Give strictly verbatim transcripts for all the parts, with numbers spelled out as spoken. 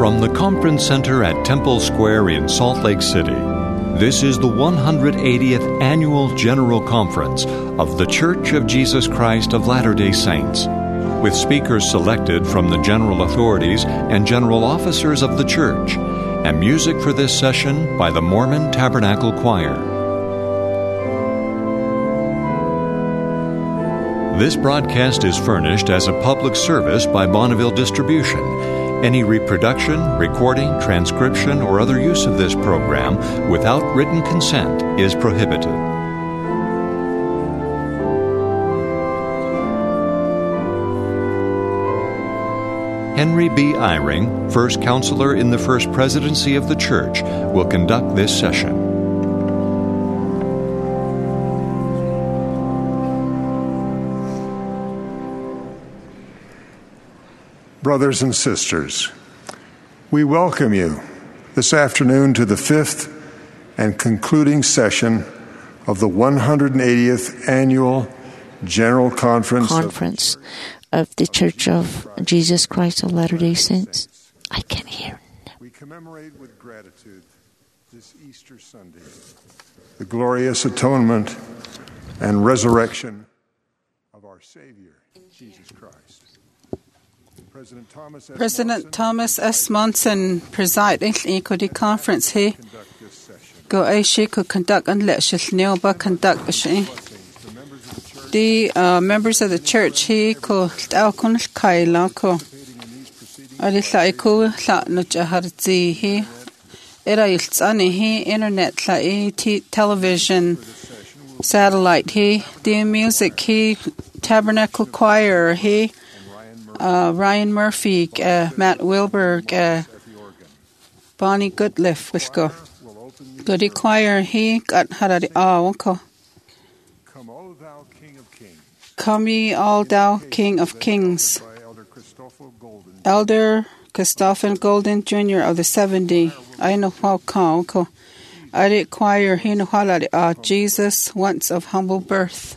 From the Conference Center at Temple Square in Salt Lake City, this is the one hundred eightieth Annual General Conference of The Church of Jesus Christ of Latter-day Saints, with speakers selected from the general authorities and general officers of the church, and music for this session by the Mormon Tabernacle Choir. This broadcast is furnished as a public service by Bonneville Distribution. Any reproduction, recording, transcription, or other use of this program without written consent is prohibited. Henry B. Eyring, First Counselor in the First Presidency of the Church, will conduct this session. Brothers and sisters, we welcome you this afternoon to the fifth and concluding session of the one hundred eightieth Annual General Conference, Conference of, of the Church of Jesus Christ of Latter-day Saints. I can hear. We commemorate with gratitude this Easter Sunday the glorious atonement and resurrection of our Savior, Jesus Christ. President Thomas S. Monson presiding in the conference here. Go Aishi could conduct and let Shilneoba conduct the uh, members of the church here could Alcon Kaila ko Alisaiko La Nujaharzi he Era Yiltsani he internet la e television satellite he the music he tabernacle choir he Uh, Ryan Murphy, uh, Matt Wilberg, uh, Bonnie Goodliff, will go. Goody choir, he got harari awako. Come, O thou King of Kings. Come ye, all thou King of Kings. Elder Christopher Golden Junior of the seventy. I know how come. I did choir, he know how ah Jesus, once of humble birth.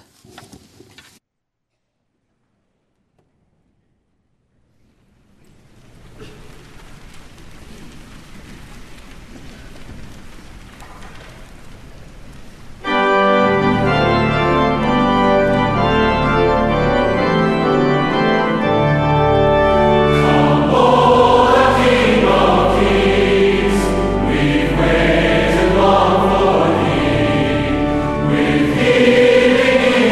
With healing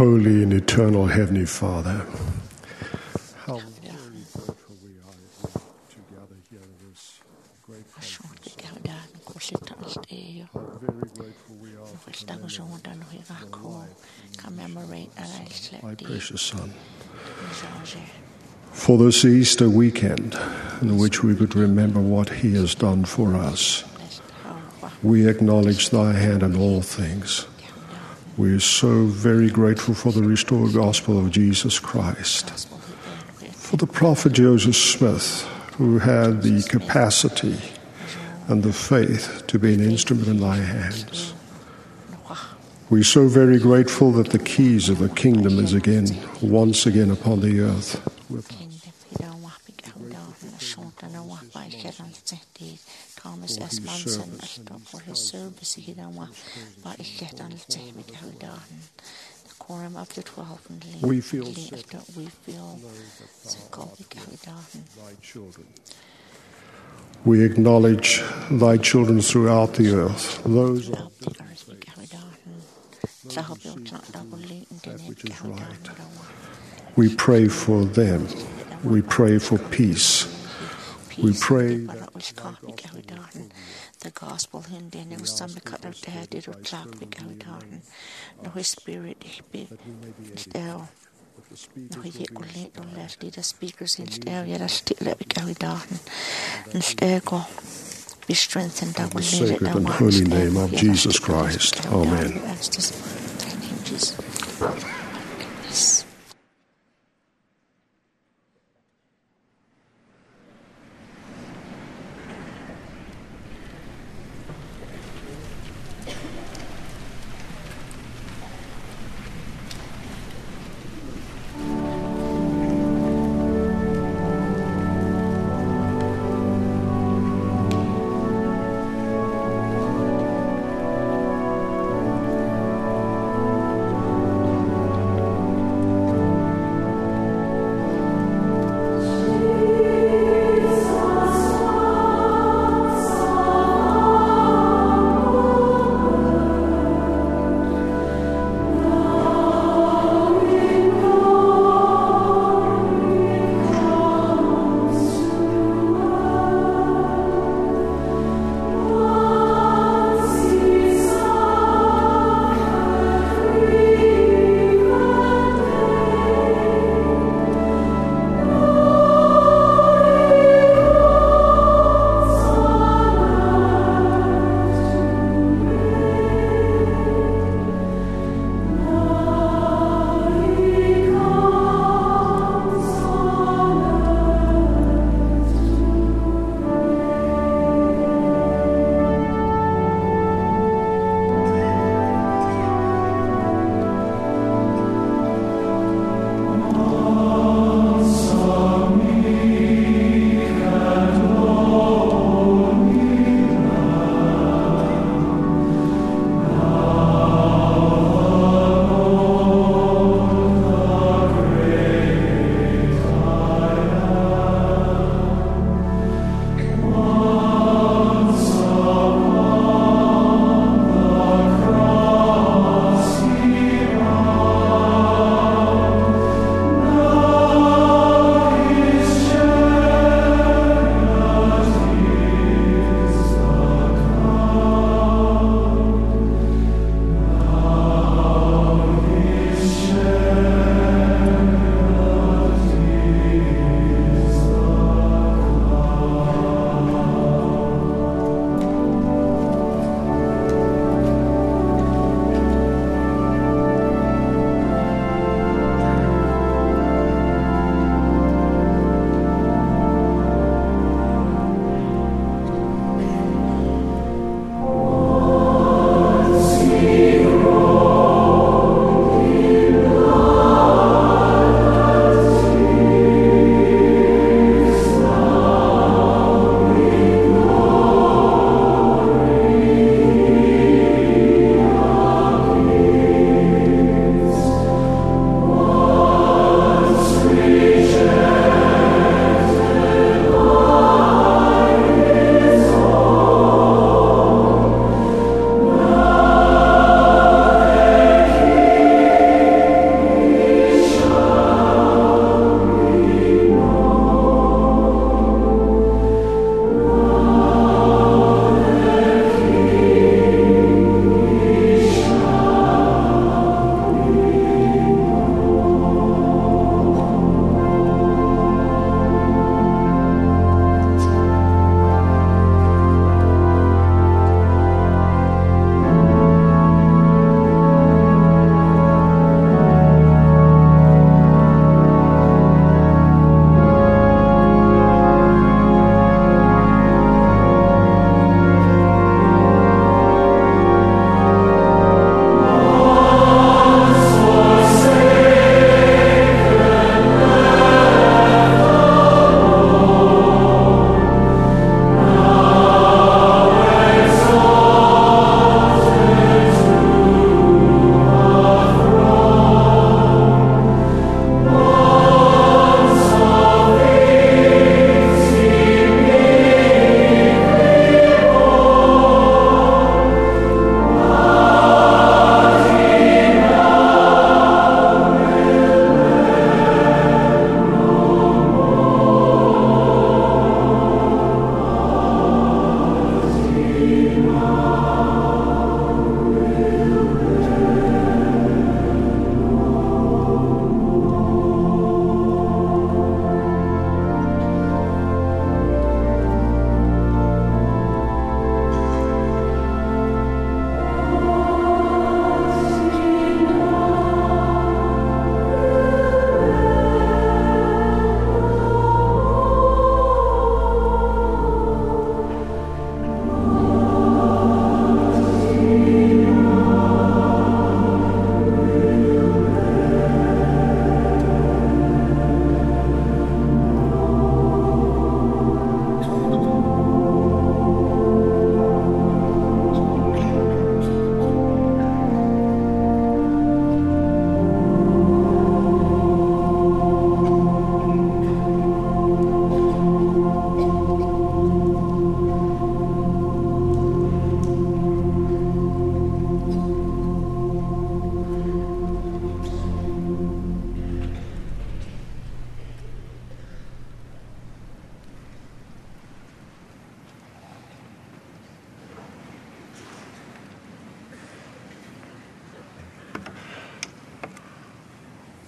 holy and eternal Heavenly Father, how very grateful we are to gather here in this great conference. How very grateful we are for the memory of my precious Son. For this Easter weekend, in which we could remember what He has done for us, we acknowledge Thy hand in all things. We are so very grateful for the restored gospel of Jesus Christ, for the prophet Joseph Smith, who had the capacity and the faith to be an instrument in Thy hands. We are so very grateful that the keys of the kingdom is again, once again upon the earth with us. Thomas Esmansen for his service he done wa ba ich get on the quorum of the twelve and we feel we feel Thy children. We acknowledge Thy children throughout the earth, those on that which is right. We pray for them. We pray for peace. We pray that the gospel in the new some cut of dead it would clap the garden. No his spirit be still. No he could let no less the speakers in still yet still let the garden. And still go be strengthened that in the sacred and holy name of Jesus Christ. Amen. Thank you, Jesus.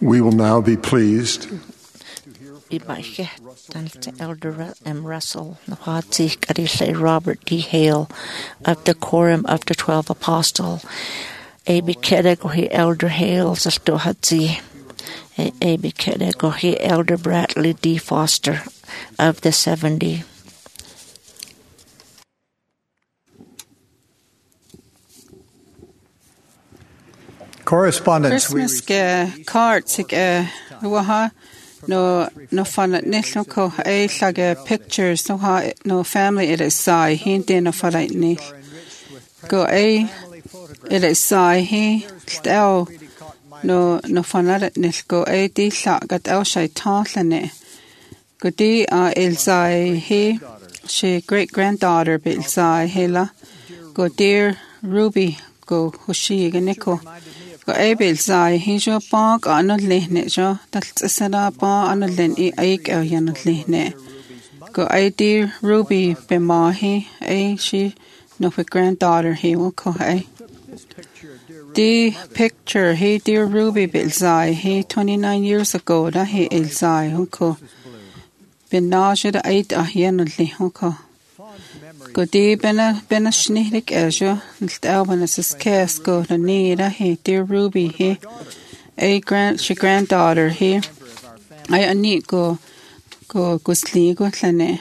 We will now be pleased Elder M. Russell, Robert D. Hale of the Quorum of the Twelve Apostles. Abi Kedegohi Elder Hale Zastohatzi. Abi Kedegohi Elder Bradley D. Foster of the Seventy. Correspondence. Christmas ke cards ke waha no no fana nil no ko e lage pictures no ha no family it is sai hindi no fana nil go e it is sai he stel no no fana nil go e di la gat el shai talane go di a el sai he she great granddaughter bil sai hela go dear Ruby go hushi ganiko go ebil sai hi jo pa ka no lehne jo tal tsara pa an len I aik a yan lehne go I dear Ruby be ma hi a she no for granddaughter he will ko ai the picture he dear Ruby bil sai he twenty-nine years ago da he il sai ko bin na je da eight a yan le ko go di bena bena snihlik ejo nltaban as skes go na nida he dear Ruby he a grand she granddaughter he I ani go go go sli go tlane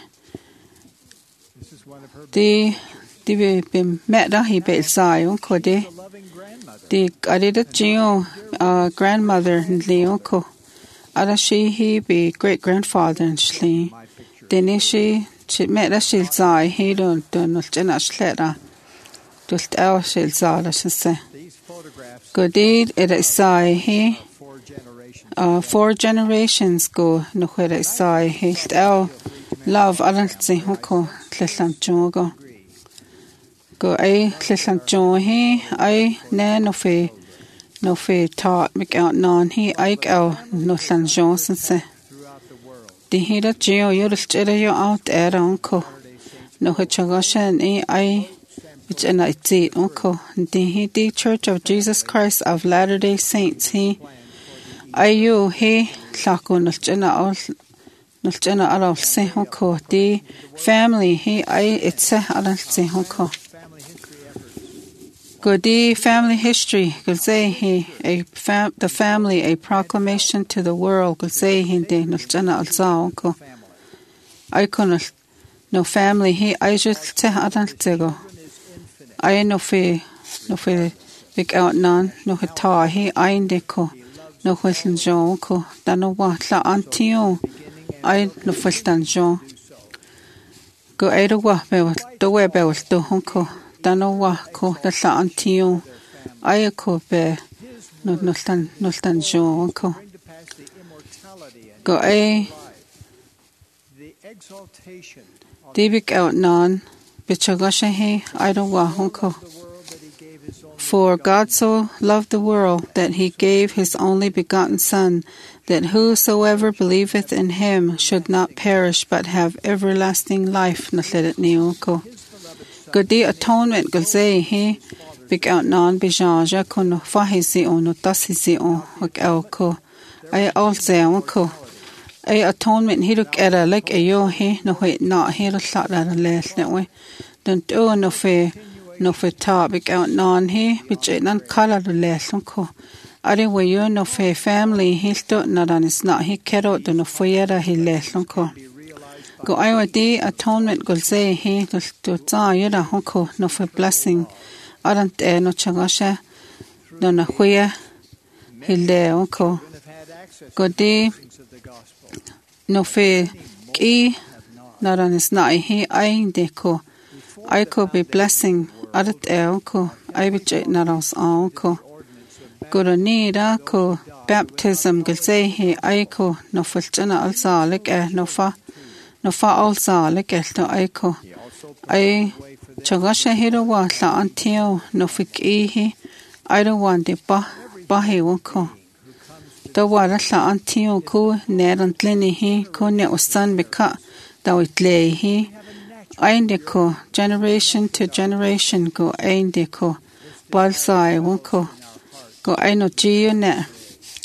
di di be bim meta he be sai on ko de di adida geo uh grandmother nleo ko ada she he be great grandfather nshli deni she she met a shil sai he don't don't not jena shlera just our shil sai la se go did it is sai he uh four generations go no where is sai he our love adult se hoko tlelam jogo go ai tlelam jo he I na no fe no fe taught me out non he I go no san johnson se the hira geo yoril chere yo out era unko no hachagashan e I which and I see unko the he the Church of Jesus Christ of Latter-day Saints he I you he lako no chena all no chena all se unko the family he I it's a all se unko go the family history go say he a fam the family a proclamation to the world go say he de no chana alza ko I can no family he I just te adult go I no fe no fe big out non no hata he I indiko no hweln jo ko da no wa la antio I no fultan jo go edo wa be do we be do honko dano wa ko da la antio ai ko be no no stan no stan jo ko go ai debik out non bichagasha he I don't wa ko for God so loved the world that he gave his only begotten son that whosoever believeth in him should not perish but have everlasting life na ledet ni ko good the atonement go say he big out non bijanja kono fahisi ono tasisi on hok elko I all say onko a atonement he look at a like a yo he no wait not he lo slat that less that way don't do no fe no fe ta big out non he which nan color the less onko are we you no fe family he sto not on is not he kero do no fe he less onko go I would the atonement go say he go to ta yada honko no for blessing arant e no chagasha no na huya hilde honko go di no fe ki not on is not he I de ko I could be blessing arat e honko I be not us honko go to need a ko baptism go say he I ko no for chana alsa like e no fa no fa also like elto aiko I chagasha hero wa la antio no fik ihi I don't want the ba bahi wako the wara la antio ko neran tleni hi ko ne osan beka da witle hi aindeko generation to generation go aindeko balsai wako go aino gio ne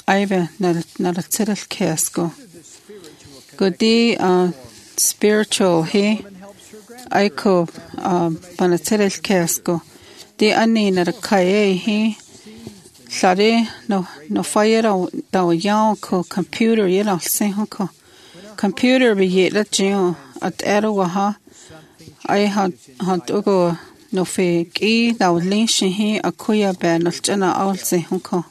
aive naratiril kesko. Go di uh, spiritual he aiko banatiril kesko. Di ani narakaye he Sare no no fire da yao ko computer yera seho ko computer be yera jio at era waha I had had ugo no fe ki da linshi he akuya be no chana all seho ko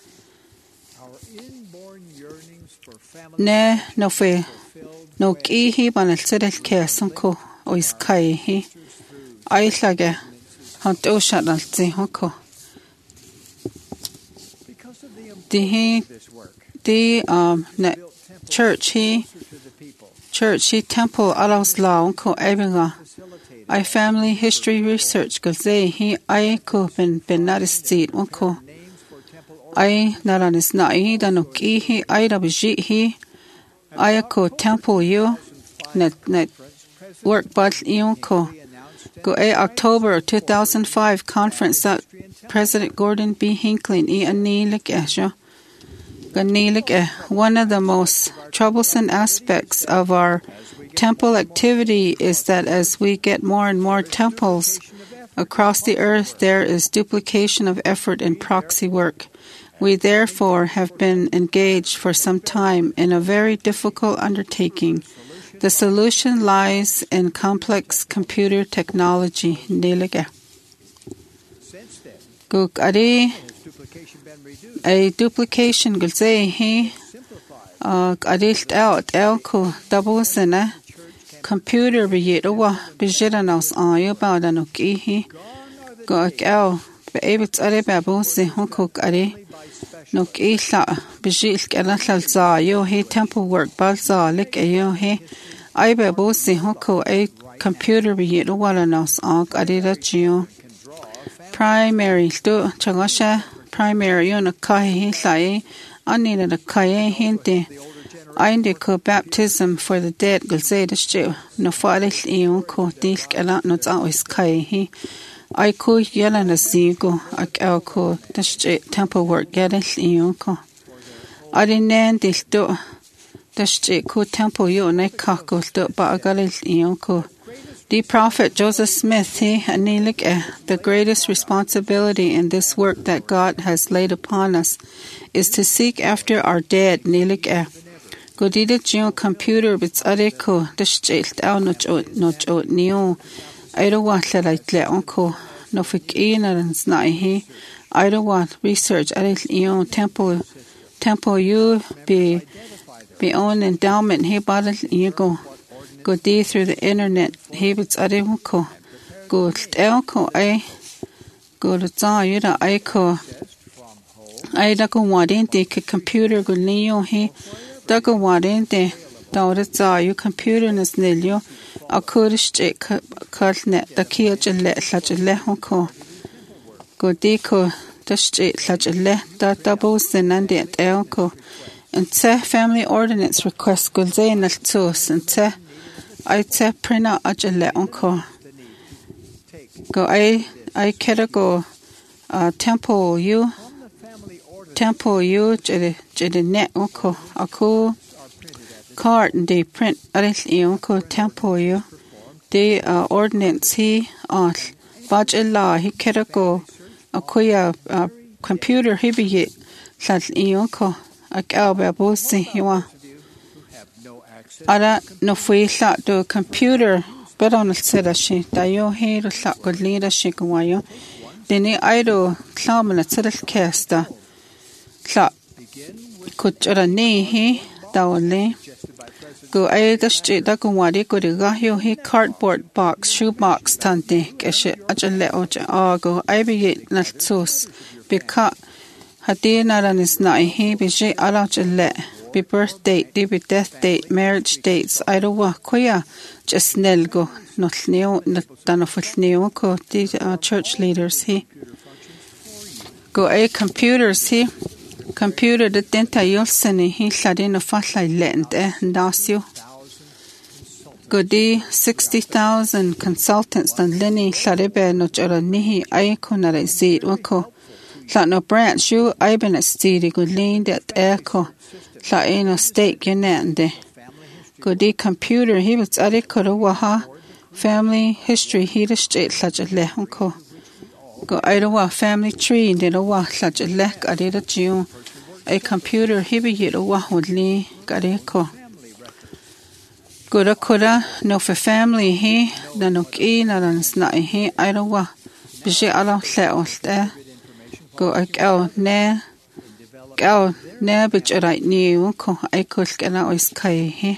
ne no fe no ki he banal sedel keson ko ois kai he I lage had o shanal seho ko The the um ne church he church he temple alos lao ko evinga I family history research ko say he I ko ben ben naristit ko I naranis na I da no ki he I da bji he I ko temple you net net work but you ko go a October two thousand five conference that President Gordon B. Hinckley e anilik esha One of the most troublesome aspects of our temple activity is that as we get more and more temples across the earth, there is duplication of effort in proxy work. We therefore have been engaged for some time in a very difficult undertaking. The solution lies in complex computer technology. A duplication gul say he uh adilt out elko double sena computer be yet wa be jiranos on you about an okay he go out be able to are babo se honkok are no isla be jil kana salza yo he temple work balza lik ayo he I babo se honko a computer be yet wa nos on adira geo primary to changasha primary on a kai sai anina the kai hinte Inde ko baptism for the dead gul say the stew no falis ion ko disk ala no always kai he I ko yela na sigo ak el ko the temple work gedel ion ko adinen dis do the ko temple yo na ka ko do ba galil ion ko The prophet Joseph Smith, he anilik the greatest responsibility in this work that God has laid upon us is to seek after our dead. Nilik Godida geo computer bits areko the stilt out not not out neo. I don't want to like let uncle no fik in and snai he. I don't want research at eon temple temple you be be on endowment he bought you go. Go D through the internet. Hebits areko. Go elko I go to za yuda aiko. I da go wadente ke computer go neo he da go wadente da za you computer nas nelio a kurish kalnet da kia jelle lajelle honko. Go D ko da straight lajelle da double senande elko. And te family ordinance request go zain al tos and te I te prina ajale onko. Go I I kera go uh, temple you temple you jede jede net onko ako card and they print aril onko temple you the uh, ordinance he on budget law he kera go akoya uh, computer he be it sal onko akal babo si you Ara no fui la do computer pero on sera shi da yo he ro la go lira shi ko wayo deni aido klamana sera kesta la kuchara ne he da ole go ai da shi da ko wari go ga yo he cardboard box shoe box tante keshe ajale oje ago ai be na tos bika hadina ranis na he be je ala jale be birth date, be death date, marriage dates. I don't want koya just nelgo not neo not done of neo ko the church leaders he go a computers he computer the denta yolseni he ladin of fatla lend eh nasio go di sixty thousand consultants dan leni laribe no jara nihi ay ko na resi ko La no branch you I been a steady good lean that echo. La ain't no stake your nande. Go di computer he was at it could waha. Family history he the straight such a lehunko. Go Idawa family tree in the wa such a lek at it a June. A computer he be yet a wahudly gareko. Good coulda no for family he, the no key not on snai he Idawa. Bishi ala leoste. Go a cow ne cow ne bitch a right new ko I could get out is kai he.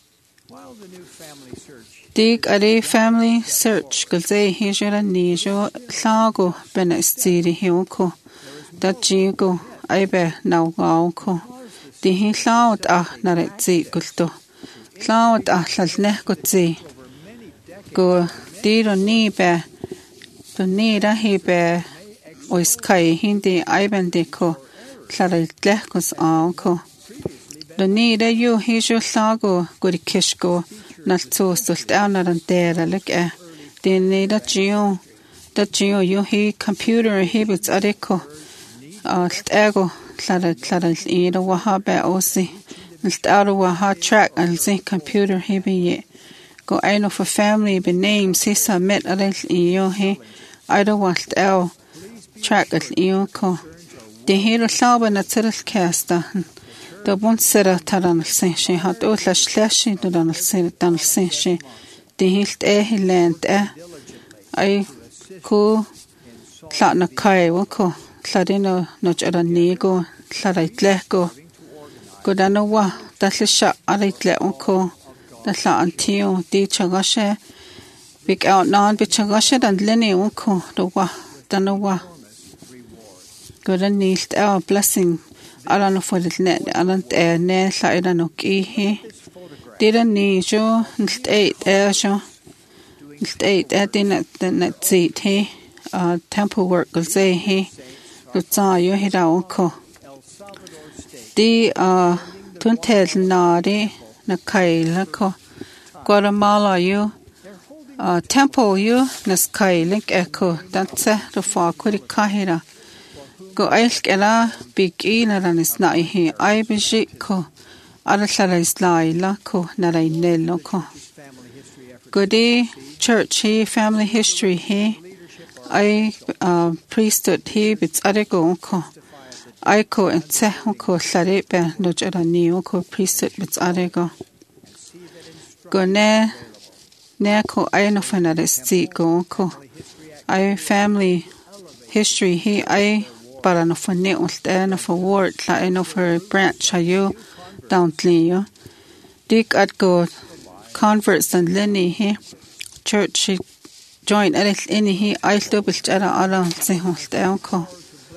Dig a day family search go say he should a nijo sago ben a steady hilko. That jigo I be now gauko. Di he loud ah naret see gulto. Loud ah lal ne go see. Go di do ni be. Do ni da he be. Ois kai hindi aiben deko. Clara tlekos anko. Do ni da you he jo sago go di kishko. Nalto sult ana ran dera look eh. Di ni da gio. Da gio you he computer he bits adeko. Uh, ego clara clara ida waha be osi nstaro waha track and see computer he be ye go I know for family be names he submit adel iyo he ida wast el track at iyo ko de hero saben at sirl casta the bon sera taran sen she hat o slash slash do dan sen dan sen she de hilt e hilent e I ko clara kai wo ko Ladino no Jaranigo, Laraitleko, Godanowa, Daslisha, Aritleonco, the Laantio, di Chagashe, Big out non Bichagashe and Lenny Unco, the Wa, Danowa. Godanist our blessing, Alan for the net, Alan air, ne, Laidanoki, he didn't need you, eight air show, eight air dinner, the net seat, he, uh, temple work, will say he. Lutsa yo hiraoko. Di uh tuntel nari na kaila ko. Guatemala yo uh temple yo nas kailink echo. That's the far kuri kahira. Go ailk ela big e na ranis na ihi. Ai bijik ko. Alasala is laila ko narai nelo ko. Go di church he family history he. I uh, priesthood he bits arego ko I ko and se ko sare be no jara ni ko priesthood bits arego go ne ne ko I no fanaristi go ko I family history he I para no fane ulta no for ward la I no for branch ayo down yo dik at go converts and lenny he church he join at any he I double jara ala se holta ko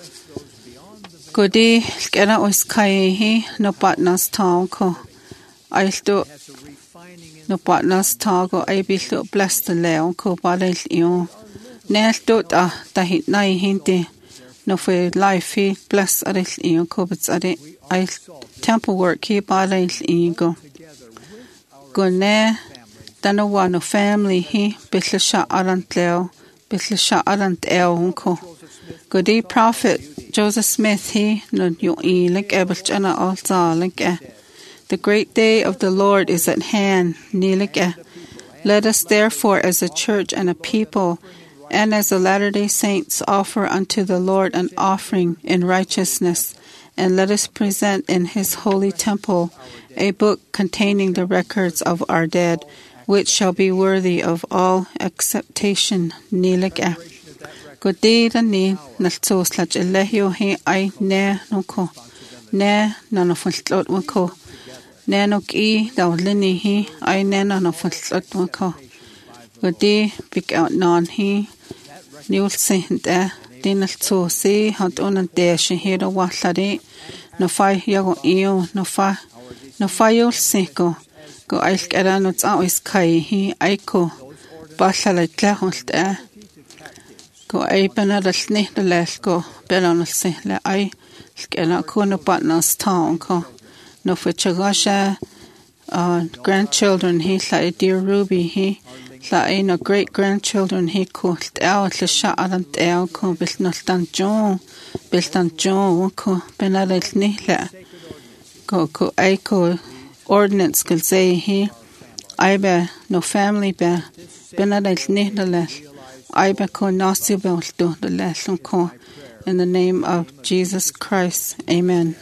Godi kera ois kai he no partners town ko I sto no partners tago I be so blessed the leon ko balel yo ne sto ta ta hit nai hinte no for life he bless arel yo ko bits are I temple work he balel ego go ne Dano wa no family he bitla sha arant leo bitla sha arant el ko Godi prophet Joseph Smith he no yo e like ebel jana alta like the great day of the Lord is at hand ni like let us therefore as a church and a people and as the Latter-day Saints offer unto the Lord an offering in righteousness and let us present in his holy temple a book containing the records of our dead which shall be worthy of all acceptation nilika godida ni nalto slach elehio he I ne no ko ne nano fultlot wako ne no ki dawlini he I ne nano fultlot wako godi big out non he niul sent eh dinalto se hat onan desh he do wahlari no fai yago io no fa no fayol seko go ailk era no tsa is kai he aiko bashala tlaholt eh go ai panadal ne de lesko belonal se le ai skela ko no partners town ko no for chagasha uh grandchildren he la dear Ruby he la ai no great grandchildren he ko out le sha alant el ko bil no tan jo Biltan jo ko benadel nihla. Ko ko aiko ordinance kul say he. Aiba no family ba benadel nihla. Aiba ko nasi belto the lesson ko. In the name of Jesus Christ. Amen.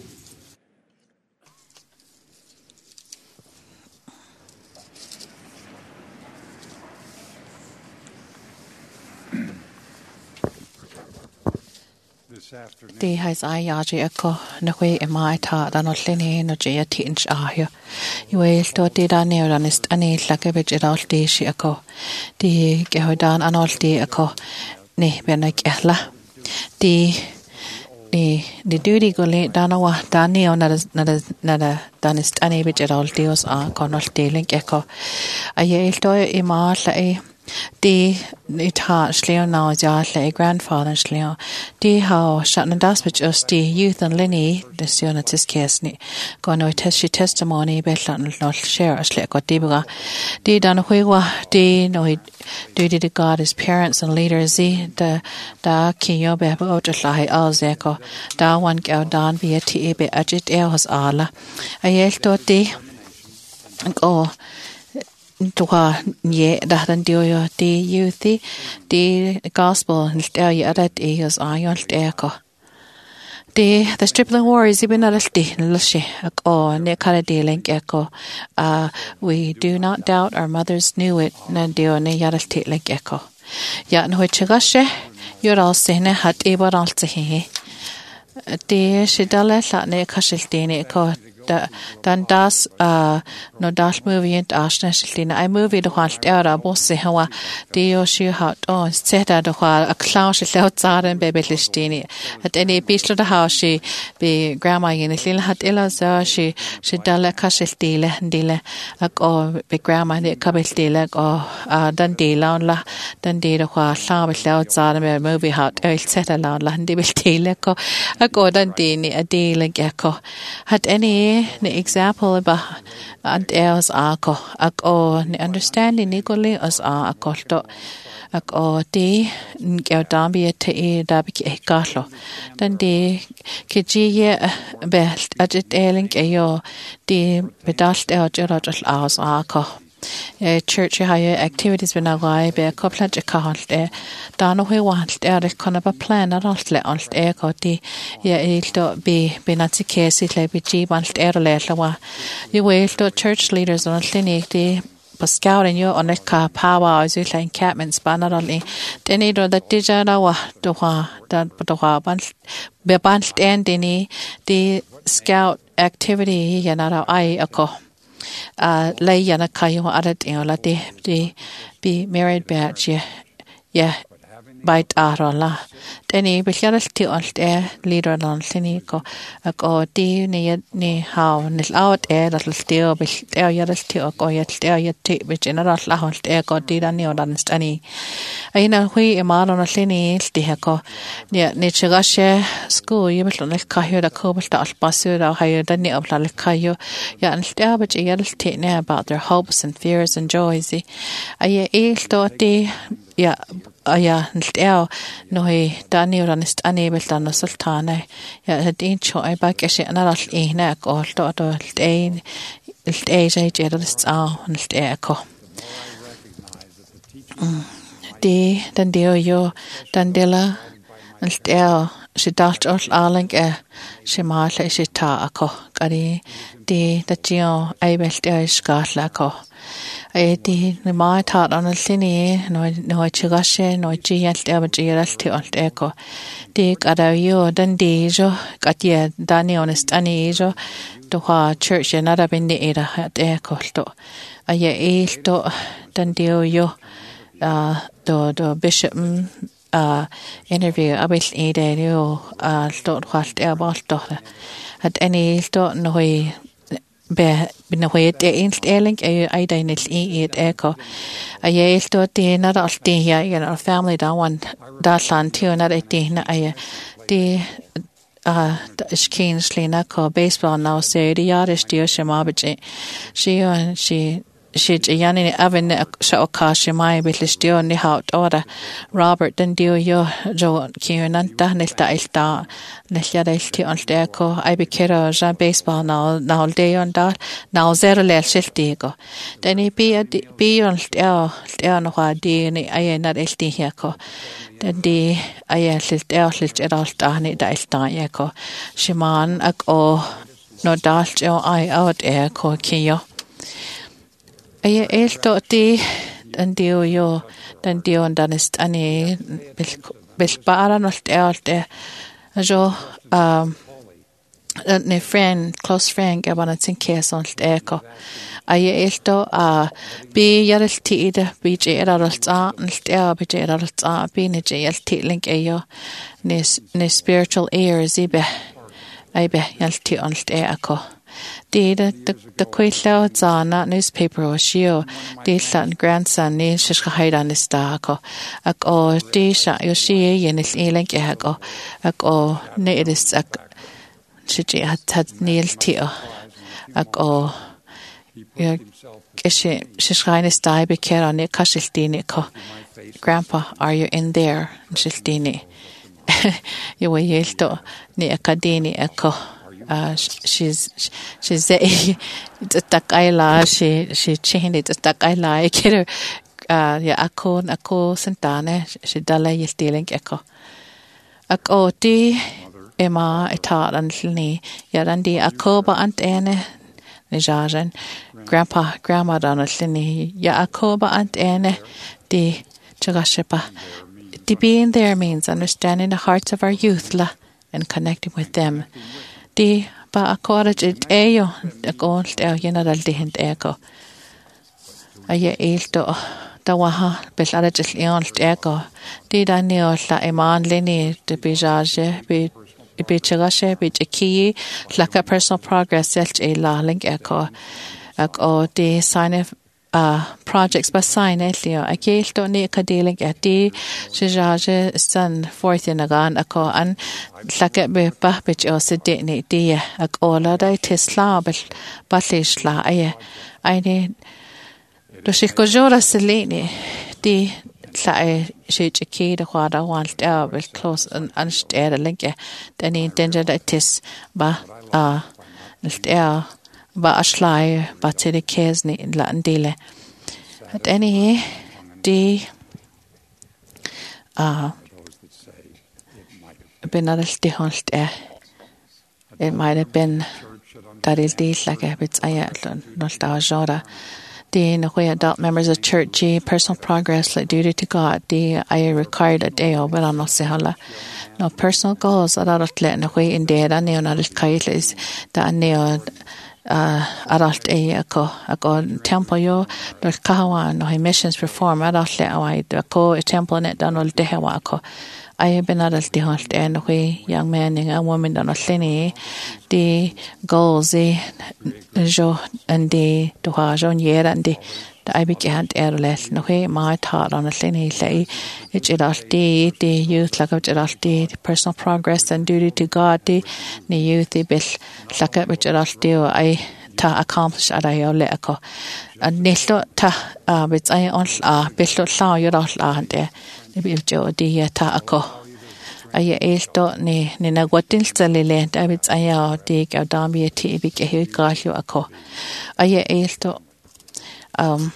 Di hais ai yaji ako na kwe e mai ta da no llini no jia tinch ahio. Iwe to di da neuranist ani lake bich idal di shi ako. Di gehodan anol di ako ni benak ehla. Di ni di duty gole dana wa dani o nada nada nada danist ani bich idal dios a konol di link ako. Aye to e ma la e Di it ha sleo now ja le grandfather sleo di how shatna das which us di youth and linny the sionatis kesni go no test testimony betlan not share us le go dibuga di dan huiwa di no do did God his parents and leaders the the da kiyo be bo lai alzeko da one go dan be ti be agit el has ala ayel to di go Tuha ye dahran dio di youthi di gospel nil ya adat eos ayon eko. Di the stripling warriors ibn alti nilshi o ne kara dealing eko. Uh we do not doubt our mothers knew it na dio ne yaralti like eko. Ya no chigashe you're all sene hat ebar alti Di shidale la ne kashiltini eko. Da dan das uh no das movie and ashna shiltina I movie the halt era bosse hawa dio shi hat oh seta the hal a clown shi laut zaren baby listini at any bislo the house she be grandma in lil hat illa so she she dala kashiltile ndile ak o be grandma ne kabeltile o a dan de la la dan de the hal la be laut zaren movie hat el seta la la ndi beltile ko ak o dan de ni a de like ko hat any the example about and else ako ak o ni understanding nikoli as a akolto ak o di ngeo dambi te e dabi ki ekalo dan di kiji ye belt ajit eling ayo di bedalt e ojorot as ako Uh, church higher activities when I go be a couple of account there. Dano we want there the kind of a plan at all let on air coti. Yeah, it'll be be not the case it like be cheap on air letter wa. You will to church leaders on clinic the scouting you on the car power as you like encampments banner only. Then it the digital wa to wa that but wa bunch be bunch and the scout activity yanara I ako. Uh, lay yana kayo adat la de de be married batch yeah yeah bite arola deni bicharalti alt e leader non clinico ako di ni ni how nil out e dat steo bil steo yaralti ako yet steo yet be general la halt e ko di dan ni odan stani aina hui e maron na clini sti hako ni ni chigashe school yibel nil kayo da ko bal ta alpasu da hayo dan ni abla kayo ya an steo be yaralti ne about their hopes and fears and joys ay e sto di ya Aya nlteo no he dani ranist unable dan no sultana ya hadin choi ba keshi anal ina ko to to ltein ltei jai jerist a ltei ko di dan dio yo dan dela lteo si dalt ol alang e si ma le si ta ako kari di da tio ai belt e skatla ko I di ni mai tat on lini no no chigashe no chi alt e chi alt alt eko di kada yo dan di jo katia dani honest ani jo to ha church na da bin ni era hat eko to aye e to dan dio yo uh do do bishop uh interview abil e de yo uh to halt e bal to hat any to no be bin hoye de inst eling ay ay dainil e et eko ay sto de na alti ya ya family da one da san tio na de na ay de uh is keen slina ko baseball now say the yard is dio shamabaji she and she Shid yani avin sha okashi mai bilisdio ni haut ora Robert den dio yo jo kiunan ta nelta ilta nelja ilti on steko I be kero ja baseball now now day on da now zero le shiltigo den I be be on steo steo no ha di ni ay na ilti heko den di ay shilteo shilt eralta ni da ilta yeko shiman ak o no dalt o I out e ko kiyo Ay elto ti dan dio yo dan dio dan ist ani bil bil para no elte jo um ne friend close friend gabana tin kes on eko ay elto a bi yarelti ide bi je eralta nlte bi je eralta bi ne je elti link ayo ne ne spiritual ears ibe ay be yalti on eko Di the the quailao zana newspaper o shio di san grandson ni shishkahaida nistako ak o di sha yo shi yenil elenke hako ak o ne idis ak shiji hat hat nil tio ak o yo kishi shishkahaida stai be kera ne kashiltini ko grandpa are you in there shiltini yo yelto ni akadini ako Uh, she's she's a takaila she she changed it takaila kero uh ya ako ako sentane she dala yeltiling eko ako ti ema eta dan ni ya dan di ako ba antene ne jajen grandpa grandma dan ni ya ako ba antene di chagashepa to be in there means understanding the hearts of our youth la and connecting with them Di ba akora it eyo akon teo general di hint eko aye elto da waha belara jil eon eko di da neo la eman lini de bijaje bi bi chagashe bi chiki laka personal progress selch e la link eko ak o di sign of uh projects by sign elio akelto ni kadeling ati shijaje san fourth in agan ako an laka be pa bich o sede ni dia ak ola dai tesla bel balishla aye aine do shiko jora selini di la e shechiki de kwada want uh bel close an anstede linke deni danger that tis ba uh nster ba aslai ba tede kesni in la ndile at any di uh benadal di honst e it might have been that is di like a bit aya nostalgia jora di no way adult members of church personal progress like duty to God di I required a day of but no se hala no personal goals adult let no way in there and no adult kailis that neo uh adult e ako ako temple yo no kawa no missions perform adult le awai ako temple net danol de hawa ako I have been adult the halt and we young man and a woman on a lini the goals e jo and the to ha jon yer and the I began airless no way my thought on a lini say it's it all the the youth like it all the personal progress and duty to God the the youth the bill like it which it all do I ta accomplish at I ole ako and nilo ta uh bits I on uh bill law you all and there Maybe jo di ta ako ay elto ni ni nagwatil salile David aya di ka dami ti bi ke he kasyo ako ay elto um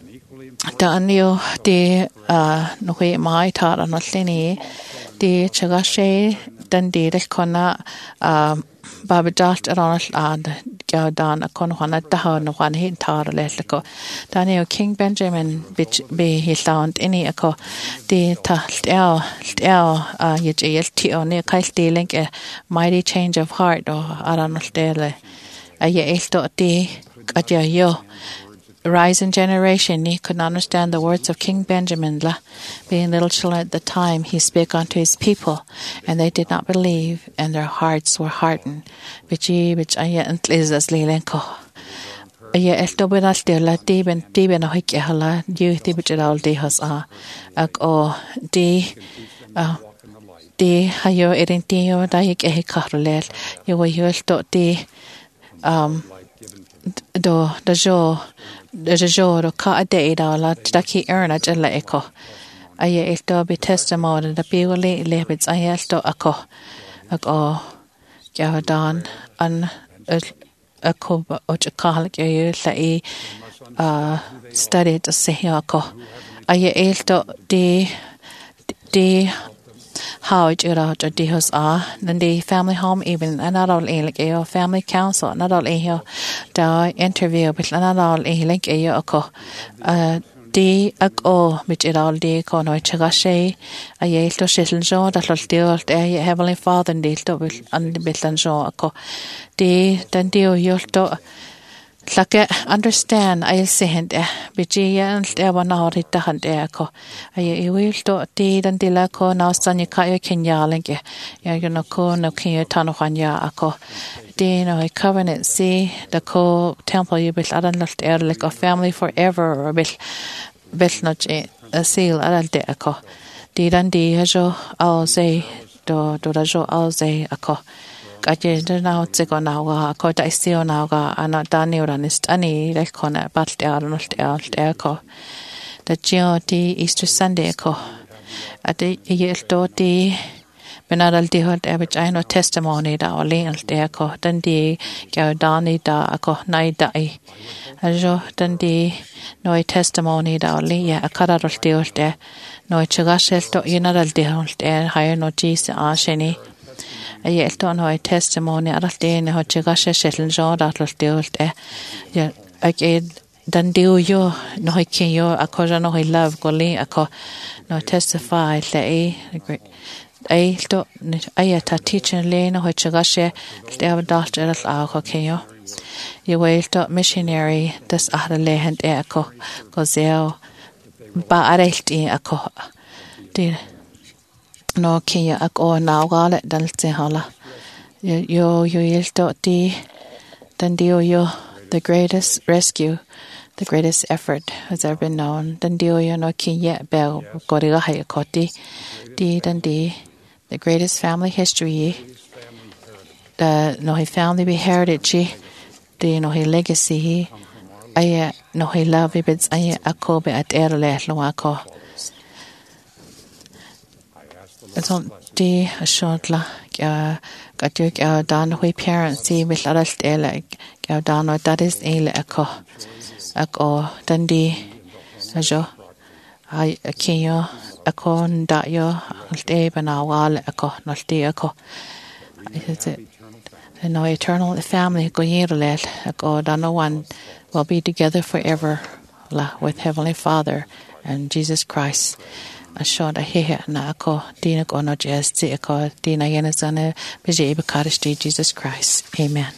Daniel di uh no we mai ta no lini di chagashe dan di de kona um babajat aron and ga dan akon hona ta no han hin tar le ko Daniel King Benjamin which be he sound any ako di ta el el uh yel ti on ne kai link a mighty change of heart or aron stele ay elto di katya yo rising generation he could not understand the words of King Benjamin la being little children at the time he spake unto his people and they did not believe and their hearts were hardened which which aya antles lilenko aya elto benalti la tiben tiben hoike hala you tibital de has a ak o de uh de hayo erentio daik e karlel yo yo elto de um do da jo joro ka ade da la taki erna jella eko aye elto be testimony da biole lebits ayelto ako ako gadan an ako och kahal ke lai uh study to se ako aye elto de de how it era to de hos a then the family home even another like a family council another here da interview with another like a ako uh de ako mit it all de ko no chagashe a ye to settle jo da lo de heavenly father de to an bilan jo ako de dan de yo to Lake understand I sehend bijiya and evanari tahand eko I will to did and dilako now sanya kaya kenyalinge ya you know ko no kenya tanохanya ako din I covenant see the co temple you bil adan left air like a family forever or bil bil not a seal adan de ako did and di jo I'll say do do jo I'll say ako Kaje na tsiko na wa ko ta istio na ga ana daniuranist ani le kona bat de arnold de ko the goti Easter Sunday ko ate yelto ti benadal di hot abich I no testimony da ole de ko dan di ga dani da ko nai dai ajo dan di no testimony da ole ya akara rol de de no chagashel to inadal de hol de hayo no jis a sheni I don't know a testimony at the end of Chigasha Shettle John at the yeah, again, then do you no, I can you a cause no, I love Goli, a co no testify, lay I don't I at a teaching lane of Chigasha, they have a doctor at our can you wait to missionary, this other lay and echo, cause they'll ba a co dear. No kia ak o na gale dal te hala yo yo yelto ti dan dio yo the greatest rescue the greatest effort has ever been known dan dio yo no kia bel goriga hay koti di dan di the greatest family history the no he family heritage the no he legacy ay no he love bits ay akobe at erle lo ako It's de a short la got you down hui parents see with adult like go down or that is a echo echo dandi ajo I can you echo that yo de banawal echo not de echo is it no eternal family go year let echo down no one will be together forever la with Heavenly Father and Jesus Christ a short a here na ako dina ko no just ako dina yana sana beje ibakarish Jesus Christ. Amen.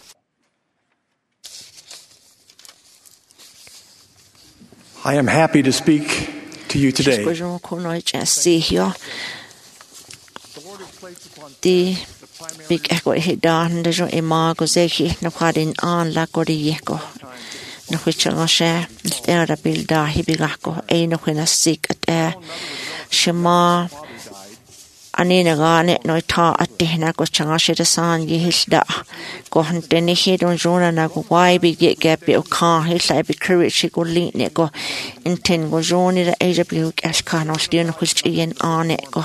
I am happy to speak to you today. The big echo hidan de jo imago zeki no kadin an la kodiyeko no whichanga she era bilda hibigako e no khina sik at shema anina gane no ta atena ko changa she de san yi hisda ko hanteni he don jona na ko wai bi get gap o ka hisla bi courage ko link ne ko inten go joni de asia bi cash ka no stian ko chen an ko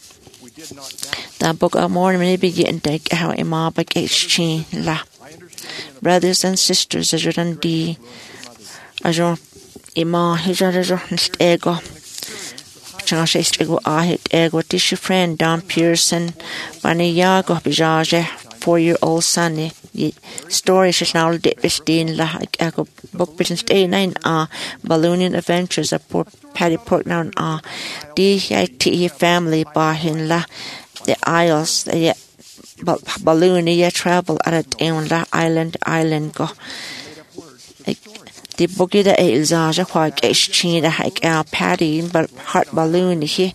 da book a more maybe get and take how ima ba exchange la brothers and sisters as you di ajo ima hijajo ego changa ego a hit ego tissue friend Don Pearson bani yago bijaje four year old son story is now de bestin la ego book business day nine a ballooning adventures of poor Patty Portnow a D I T family bahin la the Isles the balloon yeah travel at a down la island island go the boogie the ilzaja kwa exchange the hike our Patty but heart balloon he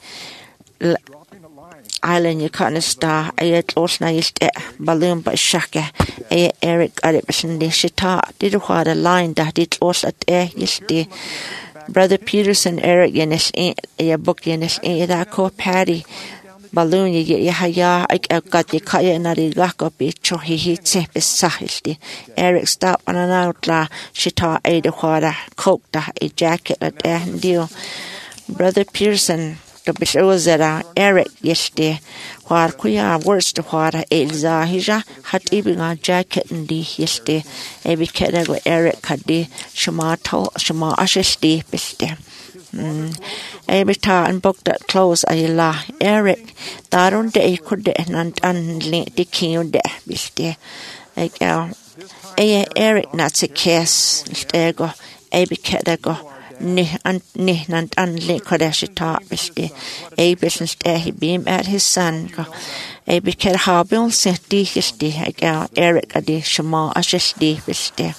island you can't star I close na is balloon but shaka I Eric at it person the shita did what a line that it was at air is the Brother Peterson Eric in this a book in this a that co Patty balloon ye ya ya I got the kaya na ri ga ko bi cho hi hi tse be sahilti Eric stop on an outla shita e de khara coat da a jacket at and deal Brother Pearson the bishozera Eric yeshte war kuya worst to wara elza hija hat ibinga jacket ndi yeshte e bi keda go Eric kadi shama to shama ashesti biste Every time book that close I la Eric darun de could de and unlink the king de biste like uh Eric not a case stego e bi keda go Ni and ni and unlink kodashita biste a business there he beam at his son a bi keda habil set di histi like uh Eric adi shama ashesti biste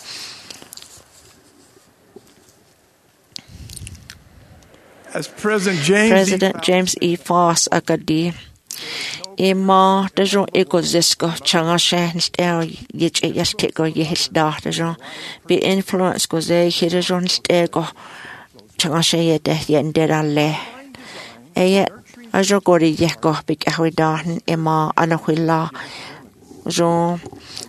As President James President E. James E. Foss akadi Ima dajo egozisko changa shens der yich yastego yehis dajo be influence go ze hidajon stego changa sheye de yenderalle eye ajo gori yeko big ahwidan ima anahuila jo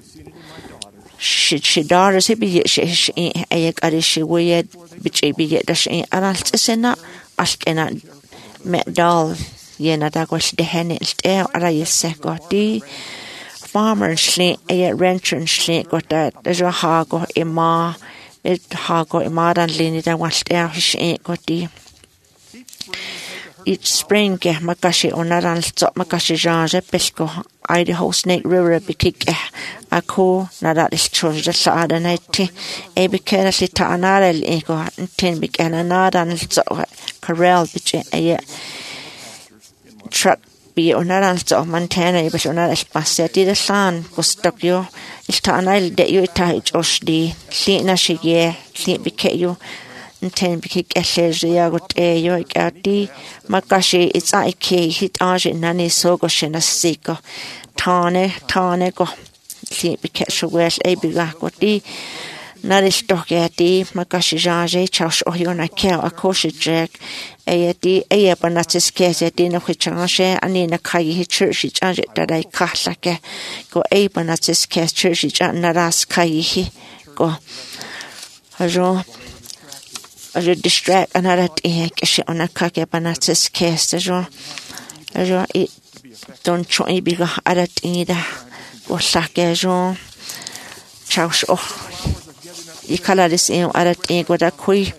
shi shi dar se bi shi eye kari shi we biche bi de shi anal tsena askena medal yena da gwas de henest er ara yesse goti farmer shle e rancher shle gota da ha go ima it ha go ima dan lini da was er shi goti each spring ke makashi onaran stop makashi janje pesko Idaho Snake River bikik ako nada is church da sa da night e bikera sita anarel e go ten bikana nada and so corral biche e truck be onaran so Montana e bicho nada spaseti da san go stop yo ista anal de yo ta josh di sina shige si bike yo ten bikik eshe ya go te yo gati makashi it's ike hit age nani so go shina siko Tane, tane go. See, be catch a west, a big goti. Naristock at the Makashi Janje, Charles Oyona Kel, a kosher jack, a di a banatis case at dinner which Chanshe, and in a Kai church, Janj that I kaslake. Go a banatis case church, Naras Kai go. Ajo. Ajo distract another egg on a kake banatis case, ajo. Ajo it. Don't try big arat ida was like a Jean Charles. Oh, you color this in arat egg with a quay.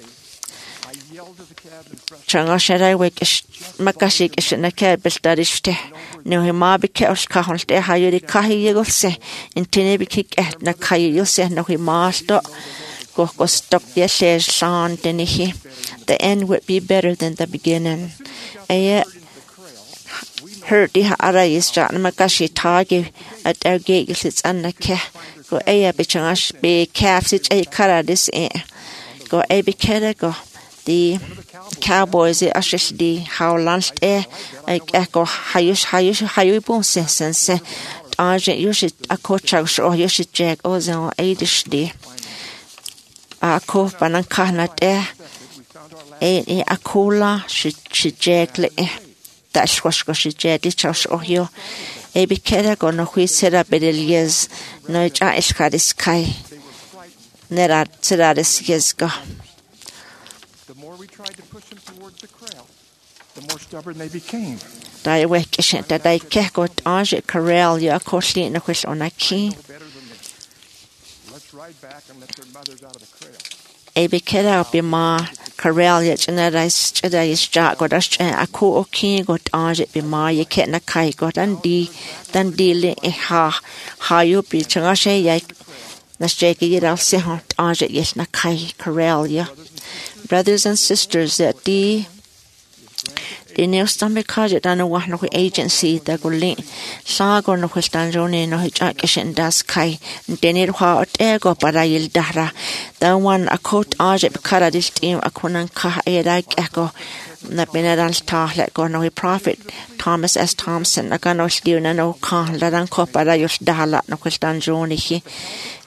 Changasha, wake Makashik is in a cab, but that is te. No, he ma be cares kahon te higher the kahi you say, in tinny kick at Nakai, you say, no, he master. Go go stop the shares son, then he. The end would be better than the beginning. A Hurt the ara is John Makashi Tagi at their gate sits on the ca go a bichash be calves it a cara this air go a be go the cowboys the ashes the how launched air like echo hayush hayush hayu bon sense and say agent you should a coach or you should jack ozon a dish day a co banankana there a a cola should should jack That's what she did. Charles Ohio. A be kera go no hui sera bedelias no ja iskadis kai. Nera seradis yesga. The more we tried to push them towards the corral, the more stubborn they became. Dai wek isn't that I kekot age corral ya costly in a quiz on a key. Let's ride back and let their mothers out of the corral. A be kera be ma. Corral yet generais chedais jack got us a co o king got age be ma ye ket na kai got and di dan deal e ha ha you be changashe ya na shake it out se hot age yes na kai corral ya brothers and sisters that di the new stomach card done wa no agency that go link sa go no question jone no jack shin das kai denir ha e go para il dahra the one a coat age because this team a kunan ka e da echo na beneral ta let go no prophet Thomas S Thompson a gano still na no ka la dan ko para yus dahla no question jone hi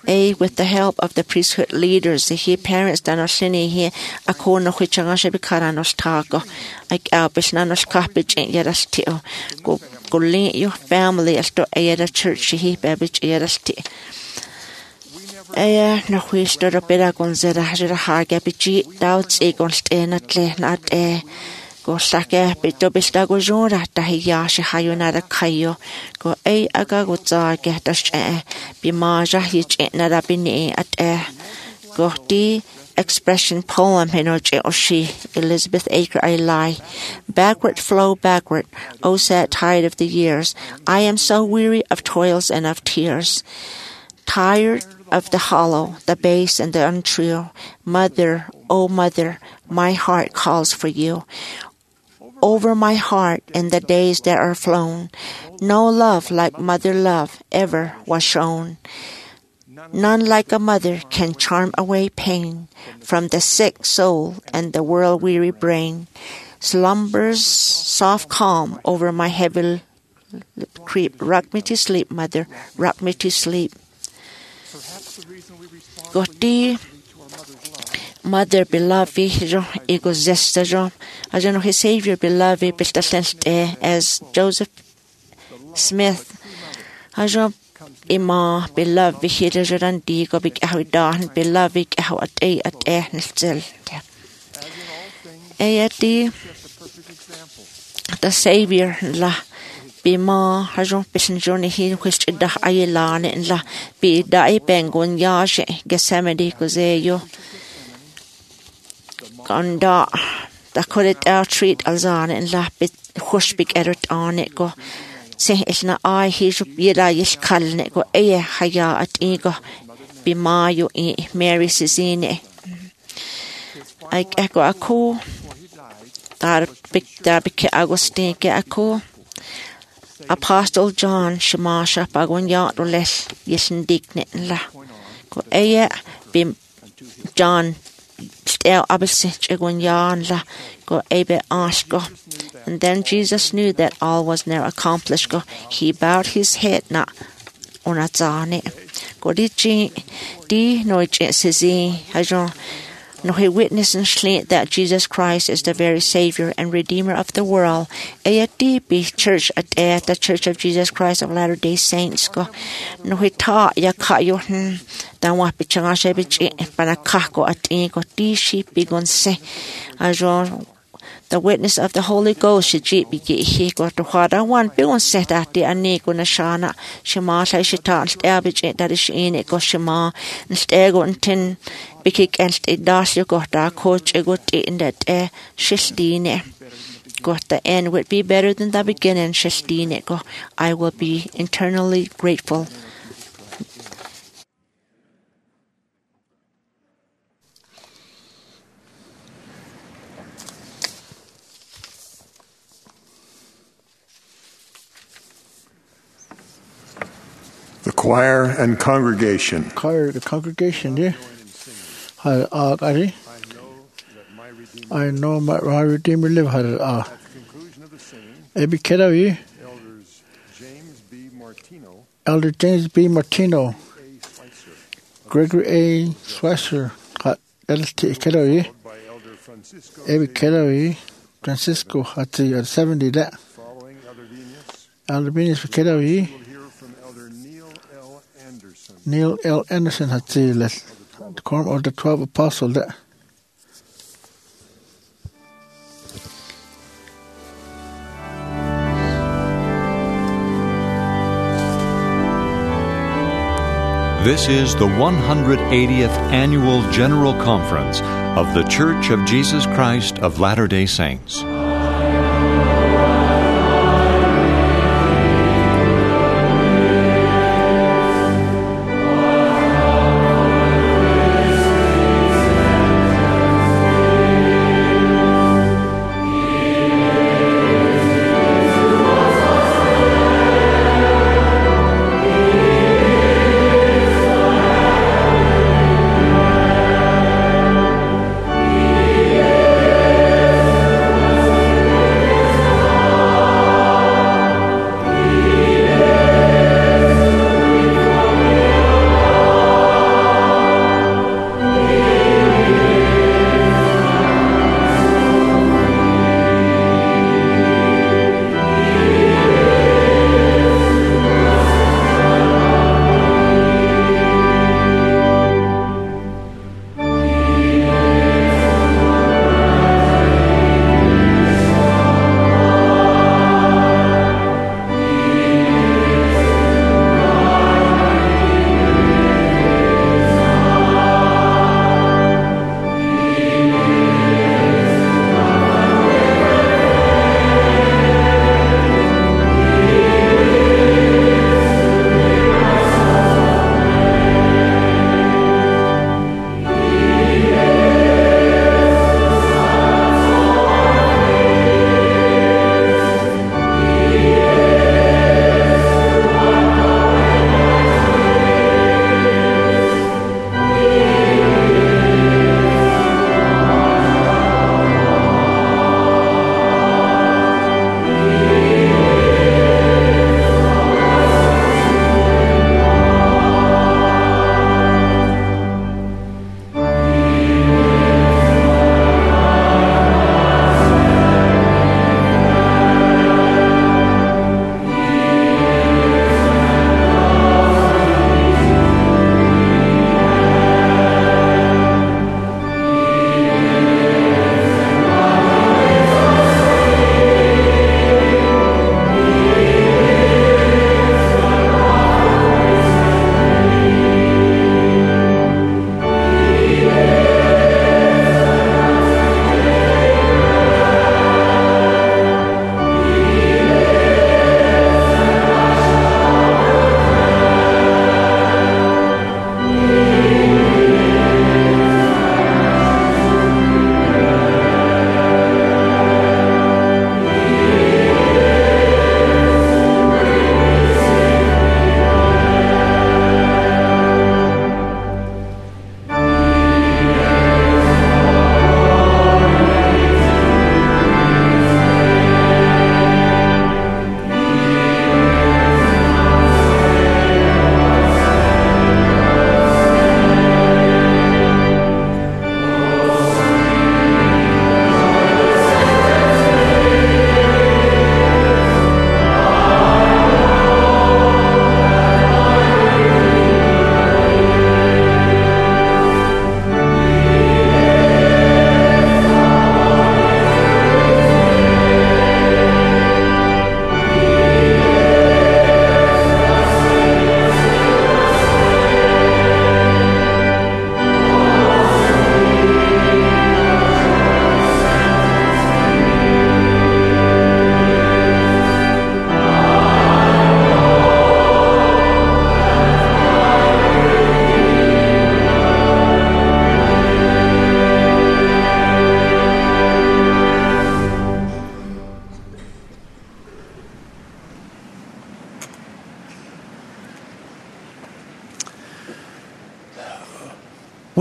A, with the help of the priesthood leaders, the he parents danoslini he akona huchanga bikaranos tago, like albis nanos kapich and yerastio, go go link your family as to a church he babich yerasti. Aya no huisto da pera gonzera hajra hagabichi, doubts egonst enatle not a. Go sake pito bista go jora tahiya she hayuna da kayo go a aga go za get dash e bi maja hich na da bini at e go di expression poem henoche or she Elizabeth Acre I lie backward flow backward oh sad tide of the years I am so weary of toils and of tears tired of the hollow the base and the untrue mother oh mother my heart calls for you over my heart in the days that are flown. No love like mother love ever was shown. None like a mother can charm away pain from the sick soul and the world-weary brain. Slumbers soft calm over my heavy creep. Rock me to sleep, mother, rock me to sleep. Goti Mother beloved, ego zesta, as you know, his Savior beloved, as Joseph Smith, as you Ima beloved, he is a randigo, big ahudan, beloved, how a day at a still. Ayati, the Savior, la. Bima hajon pisin journey he which da aylan in la be da bengon yashe Gethsemane gozeyo Ganda da could our treat alzan in la bit hushbig erot on it go say it's na I he should be da yish kalne go eye haya at ego bima yo e Mary sizine I echo a ko dar big da big Augustine ke a ko Apostle John Shamasha Pagonya Roles Yesn Digne La Go Aya Bim John Stel Abisich Egonyan La Go Abe Ashgo. And then Jesus knew that all was now accomplished. Go he bowed his head na Onatzane. Go di di no Sizi Hajon. No, he witnessed and slate that Jesus Christ is the very Savior and Redeemer of the world. Ayati be church at the Church of Jesus Christ of Latter-day Saints. Go. No, he taught ya kayo hmm. Dan wa pichanga shebichi panakako at ego di sheep bigon se. Ajo the witness of the Holy Ghost should be he go to Hada one bigon set at the aniko nashana. Shema say she taught erbich that is in it go Shema and stego and tin. Bikik elst I das you got a coach a good in that air shistine. Got the end would be better than the beginning, shistine go. I will be eternally grateful. The choir and congregation. Choir, the congregation, yeah. Had ah, Gary. I know my, my Redeemer live. Had ah. Ebi Kedawi. Elders James B. Martino. Elder James B. Martino. Gregory A. Schweitzer. Had Elder Kedawi. Ebi Kedawi. Francisco had the seventy that. Following Elder Venus. Elder Venus Kedawi. Neil L. Anderson had the the quorum of the twelve apostles that. This is the one hundred eightieth Annual General Conference of the Church of Jesus Christ of Latter-day Saints. Amen.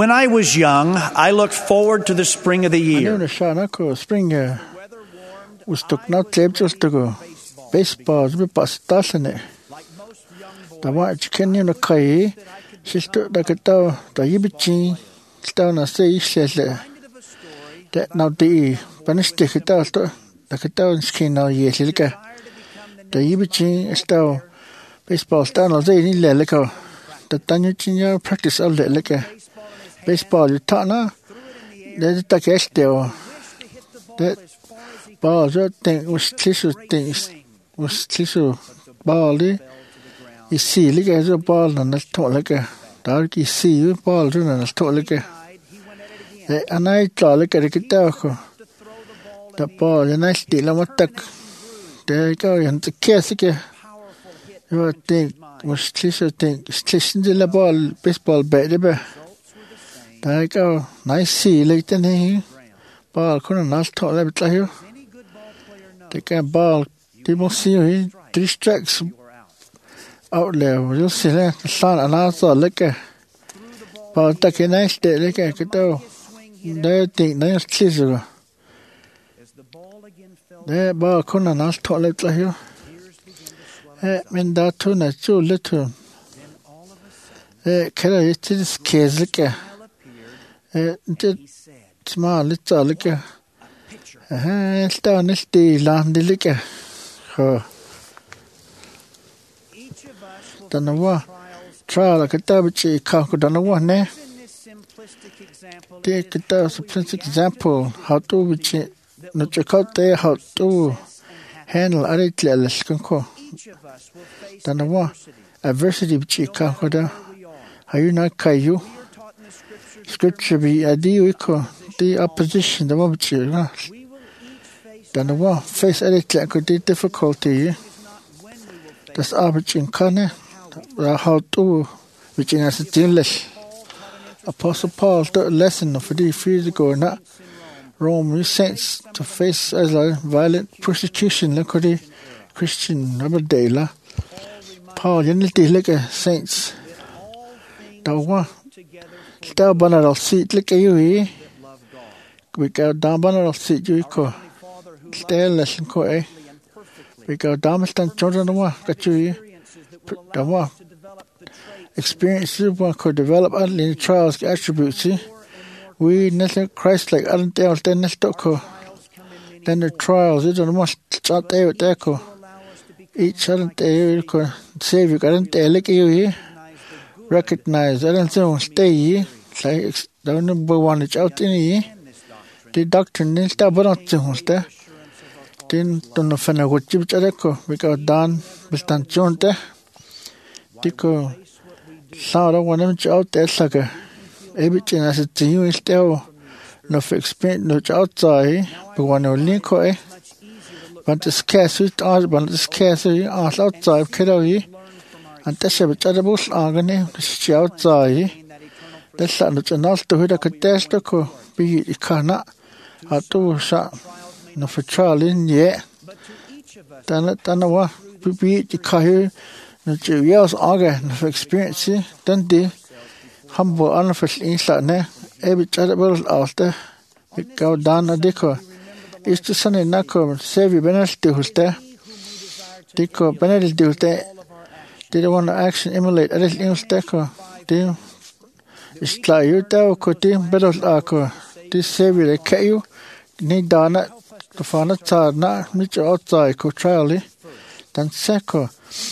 When I was young, I looked forward to the spring of the year. Anuna shana ko spring ustuk na tlebjus to baseball bi pastasne. Da wa chicken no kai sisto da kata da yibichi sta na sei sele. That now the paniste kita sto da kata skin na yesilka. Da yibichi sta baseball sta no sei ni le ko. Da tanyu chinya practice all le le baseball you tana the ta kesteo the ball jo thing was tissue things was tissue ball i see like as a ball na to like dark i see ball na to like the anai to like the kita the ball the nice deal matak the go and the case ke you think was tissue thing station the ball baseball baby There you go. Nice see like the name. Ball couldn't not talk a bit like you. They can ball. They must see you. Three strikes out there. You'll see that. The sun and also like a ball. Take a nice day. Like a kiddo. They think nice chisel. That ball couldn't not talk like you. Eh, men that too, not too little. Eh, can I just this case like a det små lite lika eh står nästa i landet lika så den var trial kitabichi ka ko den var ne det kitab simplistic example how to which no check out there how to handle it less kan ko den var adversity which ka ko da how you not kayu Scripture be adiwiko the opposition the moment you then the one face edit like the difficulty that's averaging kane how to which is a dealess Apostle Paul the lesson of the fears go not Rome saints to face as a violent persecution like the Christian number day la Paul unity like a saints the one Sta banal seat like you eh we go down banal seat you ko stay lesson ko eh we go down stand children wa got you the wa experience you could develop only trials attributes we nothing Christ like aren't there then next ko then the trials it don't must start there there ko each aren't there ko save you aren't there like you eh recognize I don't know stay like the number one is out in the doctrine is the but to then don't know fana what you ko because dan bistan chonte diko saura one out there like everything as it you is there no experience no outside but one only ko but the scarce it all but the scarce outside kiddo and that's a bit of a bush agony, the outside. That's not enough to hit a catastrophe, be it cannot, a two shot, no for Charlie, yet. Then it done a what, be it the car, no two years agony, no for experience, then the humble unofficial inside there, every terrible after, we go down a deco. It's the sun in Nako, save you Benedict who's there. Deco Benedict who's there. They don't want to action emulate. I just use deco. They it's like you tell could they better like this save they cut you. Need dana to find a child not meet you outside could trial then second.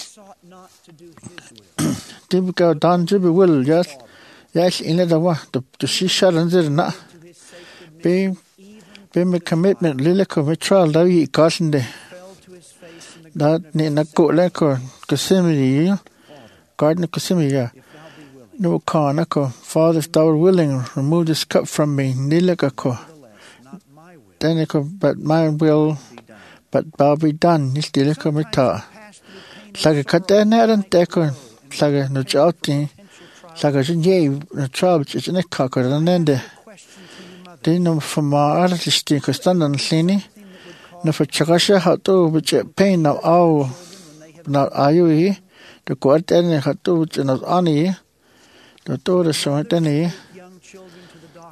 They go down to be will just yes in the one to to see shadows there not be be me commitment lily commit trial that we causing the that ni nakko leko Casimiri garden Casimiri no kanako Father if thou art willing remove this cup from me nilakako then but my will but thou be done nistilako mita saga katana ran teko saga no chauti saga jinje no trouble it's ne kakara nende dino from our artist kostandan lini no for chakasha how to which pain now all not ayu the quarter and how to which not ani the door so tani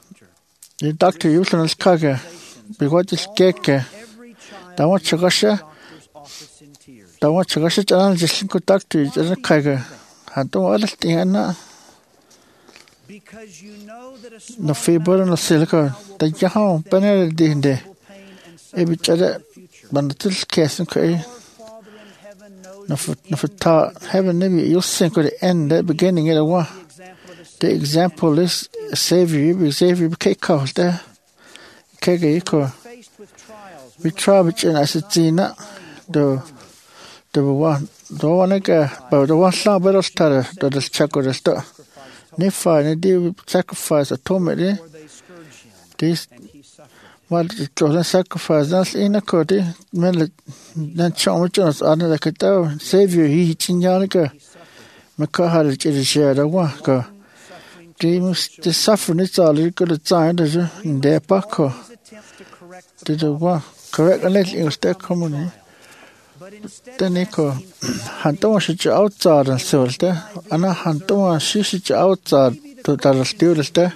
The doctor usually is kaga. Because it's keke. Da want chagasha. Da want chagasha channel just link doctor is a kaga. Hanto all the hana. No feeble no silica. The yahow banner dinde. Every other bandatil case and kay. No for no for ta heaven maybe you'll sink at the end, the beginning of the one. The example is Savior, Savior cake calls there. Kegeko. We try which and I said, Tina, the the one, the one again, but the one slab better starter, the check or the star. Nifa, and they sacrifice a tomate. This what it was sacrifice, that's in a cody, men then Chom Jones, other like a tower, Savior, he chinyaga. Macahal, it is shared a walker. The suffering is all you could have signed in their paco. Did the one correct a little in the community? Then they call Hanton should you outside and so there, and a Hanton she should you outside to the students there.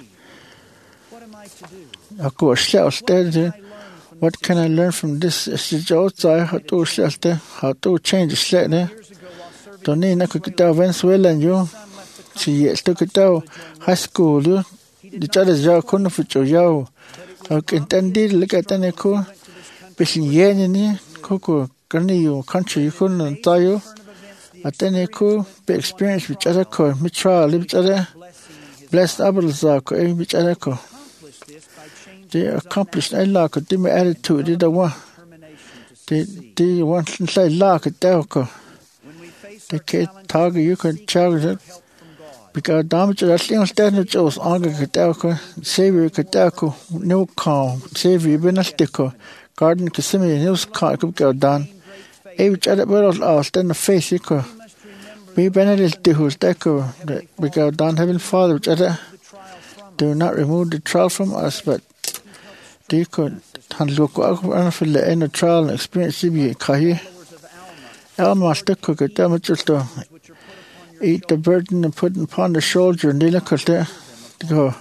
Of course, there. What can I learn from this? Should you outside how to shelter there, how to change the sled there? Don't need to get out Venezuela and you. She took it out high school, the child's yaw couldn't fit your yaw. I can indeed look at any cool. Bishin yen cocoa, granny, country, you couldn't tell you. At any cool, be experienced with other co, mitra, live other, blessed apples are co, which other co. They accomplished a lack of dim attitude, did the one. They, they want to say lack at Delco. They can't target you can charge it. Because damage that thing standard shows Anga Katako, Savior Katako, no calm, Savior Benastico, Garden Casimir, news car could go down. A which other world are stand the face equal. Be Benedict who's deco, we go down heaven Father, which other do not remove the trial from us, but they could handle for the end of trial and experience to be Kahi. Elma Stico could damage to eat the burden and put it upon the shoulder and they look at there to go.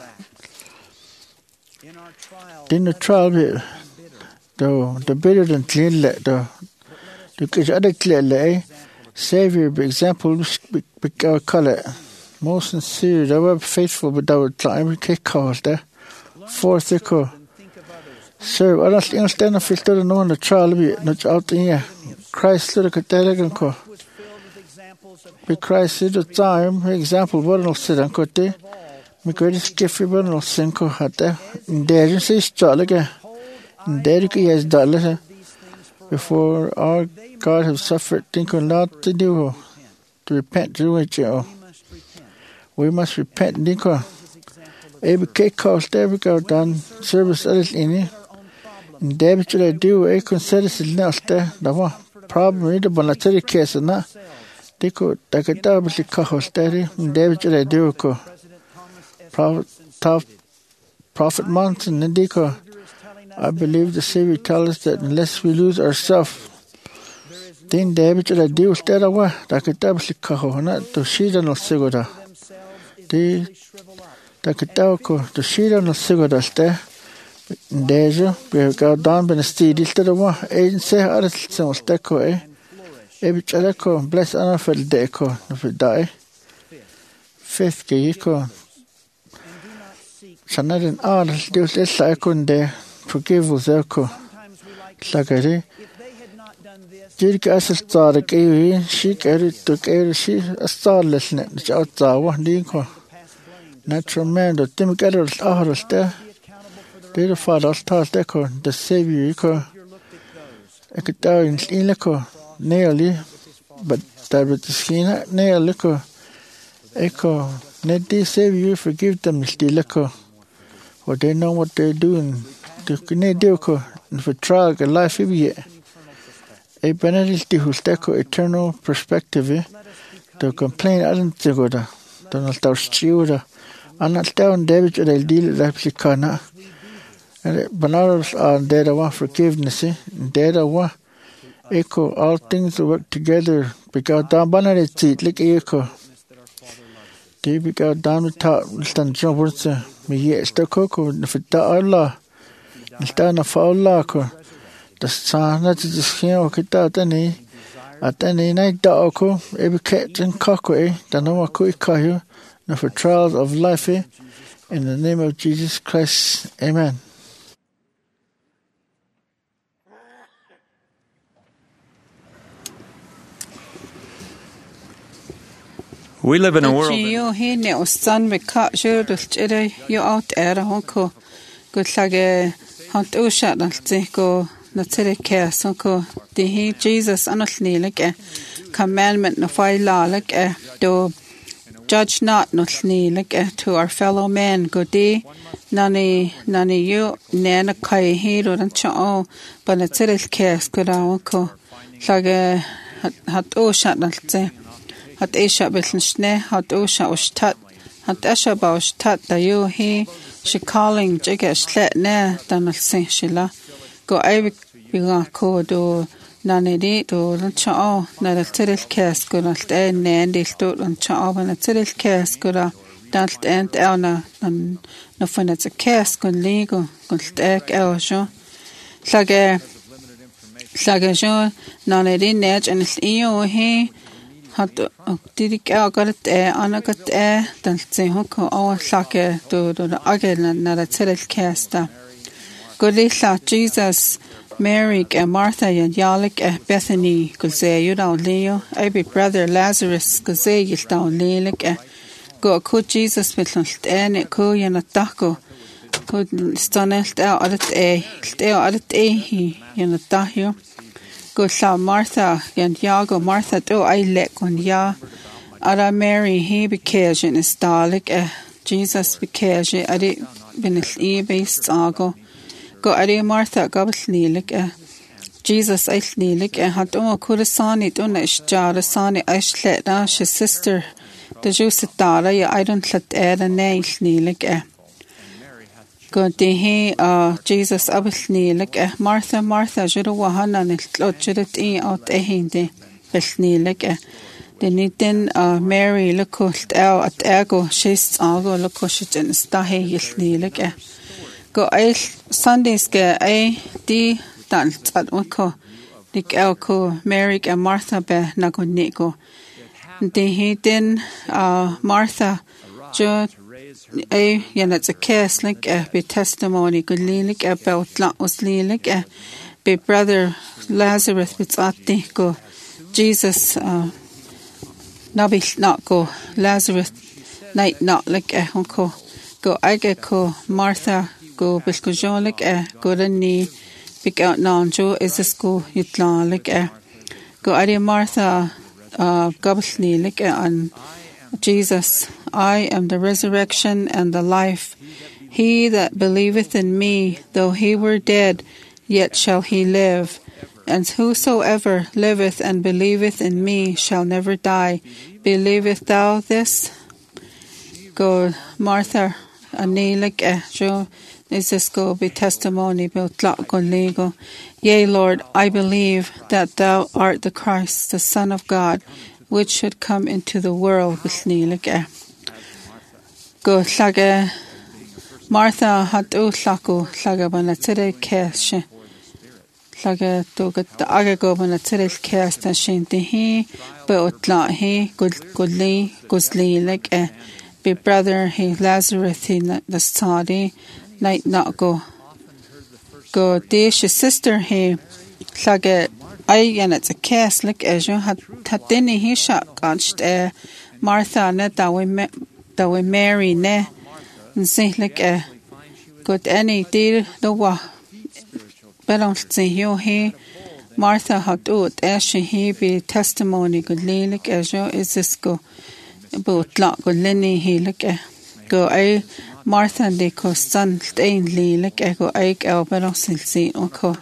In the trial, the the bitter and clean let the the other clear lay Savior, by example, with our color, most sincere, they were faithful without time, we can't call there. Fourth, echo. Sir, I don't understand if you still know the trial, not out here. Christ, look at that again, call. Be Christ at the time, example, what I'll sit and cut there. My greatest gift, one will sink or hat there. In there, you say, Stalaga. In there, you has dollar. Before our God have suffered, think a lot to do. To repent, do it, you. We must repent, Nico. Every cake cost, every go down, service others in it. In there, what I do, I consider it now, there. The one problem is the monetary case, and that. They could take a double the cost steady, and David I do co. Prophet Prophet Mountain and Deco. I believe the Savior tells us that unless we lose ourselves, then David I do steady away, like a double the coho, not to sheet on the cigar. They take a double to sheet on the cigar there. In Deja, we go down by the steed, instead of one agency, other things, deco, eh? Every other co, bless honor for the deco, if it die. Fifth, Gayco. Sanadan all, Deus is like on there, forgive us, echo. Sagari. Dirk as a star, the gay, she carried to carry she a starless net, which outside one dinko. Natural man, the Tim Gathers are there. They the father stars deco, the Savior, echo. I could die in Leco. Nearly, but that with the skin, near liquor. Echo, let they save you, forgive them, still liquor. For they know what they're doing. They can do, and for trial, a life of ye. A Benedict who's deco eternal perspective, to complain, I don't go there. Don't start steward. I'm not down David, I'll deal with Replicana. And Banaras are dead, I want forgiveness, dead, I want. Echo, all things work together because down banana seat like echo. Det vi gør down with top stand job words me yes to coco if it Allah stand na fa Allah ko the sana to the skin o kita tani atani na da ko e be ket and coco e da no ko ikayo na for trials of life in the name of Jesus Christ, amen. We live in a world. You he ne ostan me ka jurult ere you out era honko good lage hant usha dalti go na tere ke sonko de he Jesus anotni like commandment na fai la like do judge not notni like to our fellow men go de nani nani you nana kai he ro dan cha but na tere ke go da honko lage hat usha dalti hat Esha Betlenschne, hat Osha Ostat, hat Esha Baustat, da you he, she calling Jigga Schlet ne, dan al Saint Shilla. Go Ivik Biga ko do Nanedi do Rancha, Nadal Tiril Kes, go not end Nandil do Rancha, and a Tiril Kes, go da Dalt end Elna, and no fun at a Kes, go Ligo, go Stek Eljo. Sage Sage Jo, Nanedi Nedge, and it's Eo he. Hat did I got it eh anagat eh dan say hoko all sake do do again na the tel casta godisa Jesus Mary and Martha and Yalik and Bethany could say you down Leo I be brother Lazarus could say you down Lelik go could Jesus with and it could you not taco could stonest out at it eh still at it eh he you not tahio go sa Martha and Yago Martha do I let on ya ara Mary he because in is dalek eh Jesus because I did been e based ago go ari Martha gabslilik eh Jesus I slilik eh hat o kurasani do na isjara sani I slet na his sister the juice dara I don't let air a nail slilik eh go de he uh Jesus absni like eh Martha Martha juro wahana nil tlotjit e out e hindi besni like eh de niten uh Mary lokolt out at ego she's ago lokoshit in stahe yisni like eh go I Sundays ge I di dalt at wako dik elko Mary and Martha be nago nego de he den uh Martha jo I yeah, it's a case like a be testimony good lilik about lot was lilik a be brother Lazarus with ati go Jesus uh nabi not go Lazarus night not like a uncle go I get go Martha go bisco John like a go the knee pick out non Joe is the school yutla like a go I Martha uh gobsni like a on Jesus, I am the resurrection and the life. He that believeth in me, though he were dead, yet shall he live. And whosoever liveth and believeth in me shall never die. Believeth thou this? Go, Martha, anilik jo is this go be testimony about lot go lego. Yea, Lord, I believe that thou art the Christ, the Son of God, which should come into the world with Nilike. Go Saga Martha had o Sako, Saga Banatire Cash. Saga to get the Agago Banatire cast and shin to he, but la he, good goodly, goodly like a be brother he Lazarus in the study, night not go. Go dish sister he, Saga. I and it's a case like as you had had dinny he shot ganched eh Martha ne that we met that we Mary ne and say like a good any deal the wa but don't say you he Martha had out as she he be testimony good like as you is this go about lot good lenny he like a go I Martha and they co son stain like a go I go but don't say okay.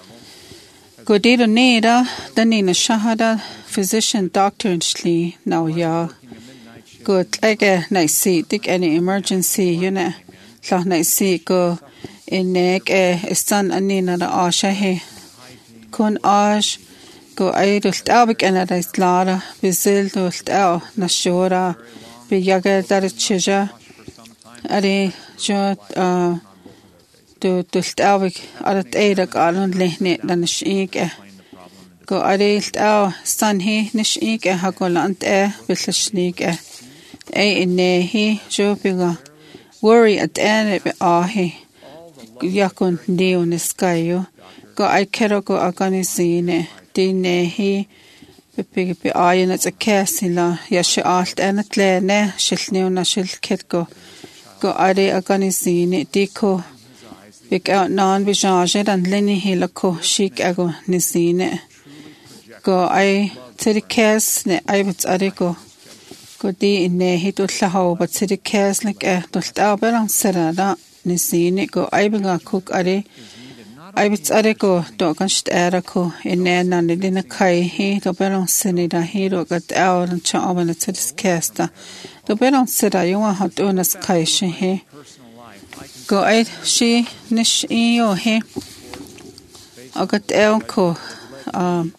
Go did a neda, then in a shahada, physician, doctor, and shli, now ya. Good, like a nice see, take any emergency, you know. So nice see, go in neck, a son, and in the ashahe. Kun ash, go I dust albik and a dice lara, bizil dust el, nashora, be yaga dar chija ari jo do dultawig arat eirak alon lehne dan shike go ari ltaw stanhi nishike hagolant e bilshnike e innehi jo biga worry at ene be ahi yakon neo niskayo go ai kero go aganisine dinehi be be ayen at a kesila yash alt enet lene shilneo na shil ketgo go ari aganisine diko big out non vijaje and leni hilako shik ago nisine go ai tiri kes ne ai bits ariko go di inne hitu llaho but tiri kes like e dulta berang serada nisine go ai binga cook ari ai bits ariko do ganst erako inne nan dina kai he do berang senida hero got out and cha obana tiri kesta do berang sera yo hat unas kai she go ai she nish io he agat elko um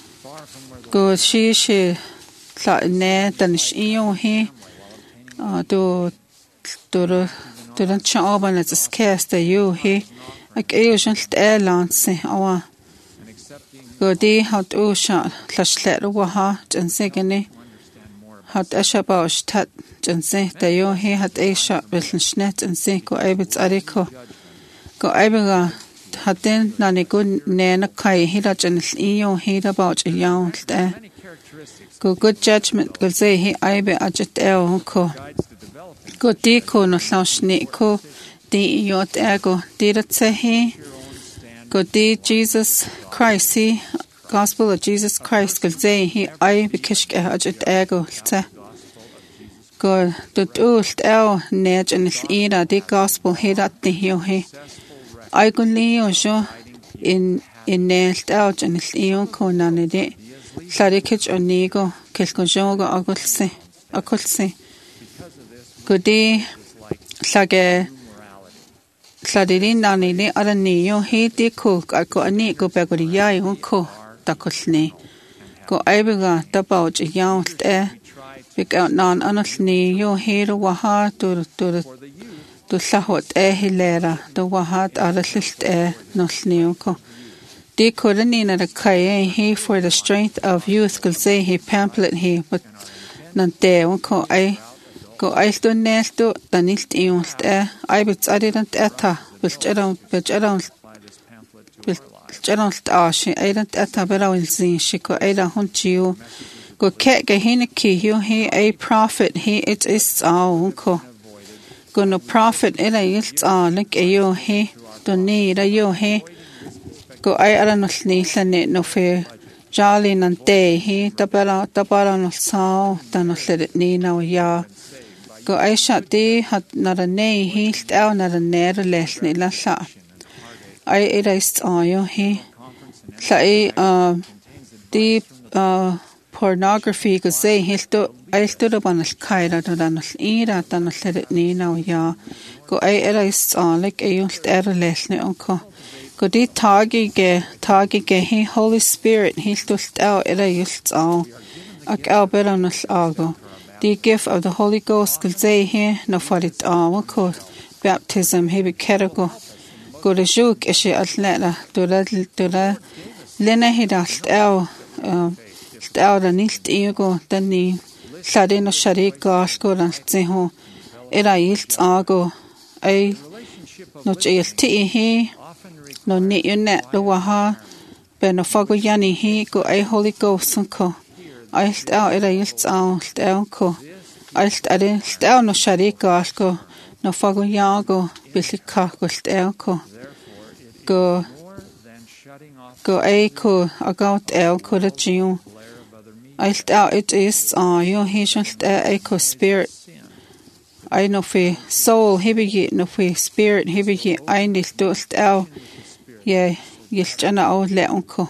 go she she la ne dan nish io he do do do dan chaban at skesta you he ak eosan airlines awa go di hat o sha laslet wa ha jan segene hat ashabash tat janse da yo he hat esha biln schnet und se go ebits ariko go ebega haten nani go nena kai hira janl iyo hira bauch yaun da go good judgment go say he aibe ajit el ko go di ko no lashni ko di yot ego dirat se he go di Jesus Christ he gospel of Jesus Christ go say he aibe kishke ajit ego ta go dut ult el nej and ira the gospel hirat the hio he I go leo jo in in nelt out and leo konan de sarikich onigo kelko jogo agulse akulse go de sage sadirin nani ne aranio he de ko ko ani go begori yai ko takulne go aibiga tabauch yault e big out non anasni yo hero waha tur tur tu lahot e hilera do wahat araslilt e nosnio ko de korani na kai he for the strength of youth could say he pamphlet he but nan te ko ai go ai sto nesto danilt iult e ai bits adidant eta bil around bil around bil around ashi ai dant eta berawil zin shiko ai da hunchiu go ke ge hiniki hu he a prophet he it is all ko go no prophet ila yilt all like yo he do need a yo he go ai ara no sni lane no fe jali nan te he tabara tabara no sao ta no let ni na ya go ai sha de hat na the ne he stel na the ne les ni la sa ai ira ist all yo he sai uh deep uh pornography go say hilto I stood up on a kaira to dan ira dan let it ni now ya go I era is on like a ult era lesne onko go di tagi ge tagi ge he Holy Spirit hilto stel era yult all ak alberanus ago the gift of the Holy Ghost go say here no for it all ko baptism he be kerago go de juk is atleta to that to that lena hidalt el Out and nilt ego then ni llade no sharik gas go ran tseho era ilt ago ai no chil ti he no ni yune lo waha be no fago yani he go ai Holy Ghost ko ailt out era ilt out el ko ailt ade stel no sharik gas go no fago yago bilika go el ko go go ai ko agout el ko the jiu Ailt out it is uh yo he shalt a echo spirit I know fe soul hebi no fe spirit hebi I need to out yeah yilchana o le onko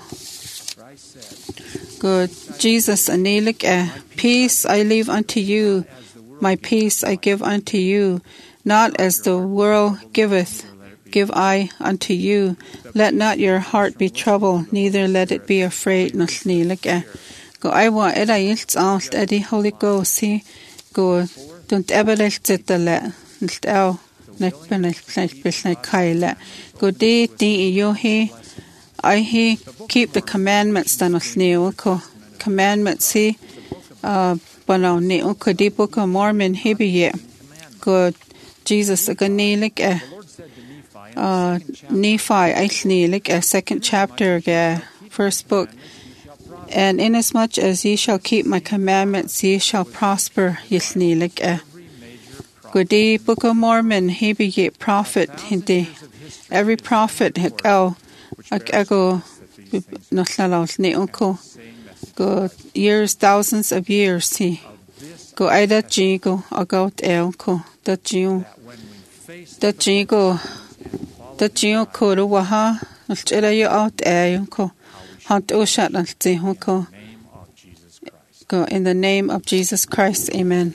good Jesus anelik a peace I leave unto you my peace I give unto you not as the world giveth give I unto you let not your heart be troubled neither let it be afraid no snelik a go I want it I yield out Eddie Holy Ghost he go don't ever let it the let Nek benel like bisne kaila. Go day day yo he I he keep the commandments dan of neo ko commandments he uh bano neo ko di book of Mormon he be ye. Go Jesus a ganilik a uh Nephi I sneelik a second chapter ga first book. And inasmuch as ye shall keep my commandments, ye shall prosper, ye sneelik a Gudi Book of Mormon, he be ye prophet, hindi. Every prophet, go, go, no slalos, ne unko. Go years, thousands of years, he. Go aida jigo, or go elko, that jiu. That jigo, that jiu kodo waha, chela you out elko. Hunt oshat and zihoko. Go in the name of Jesus Christ, amen.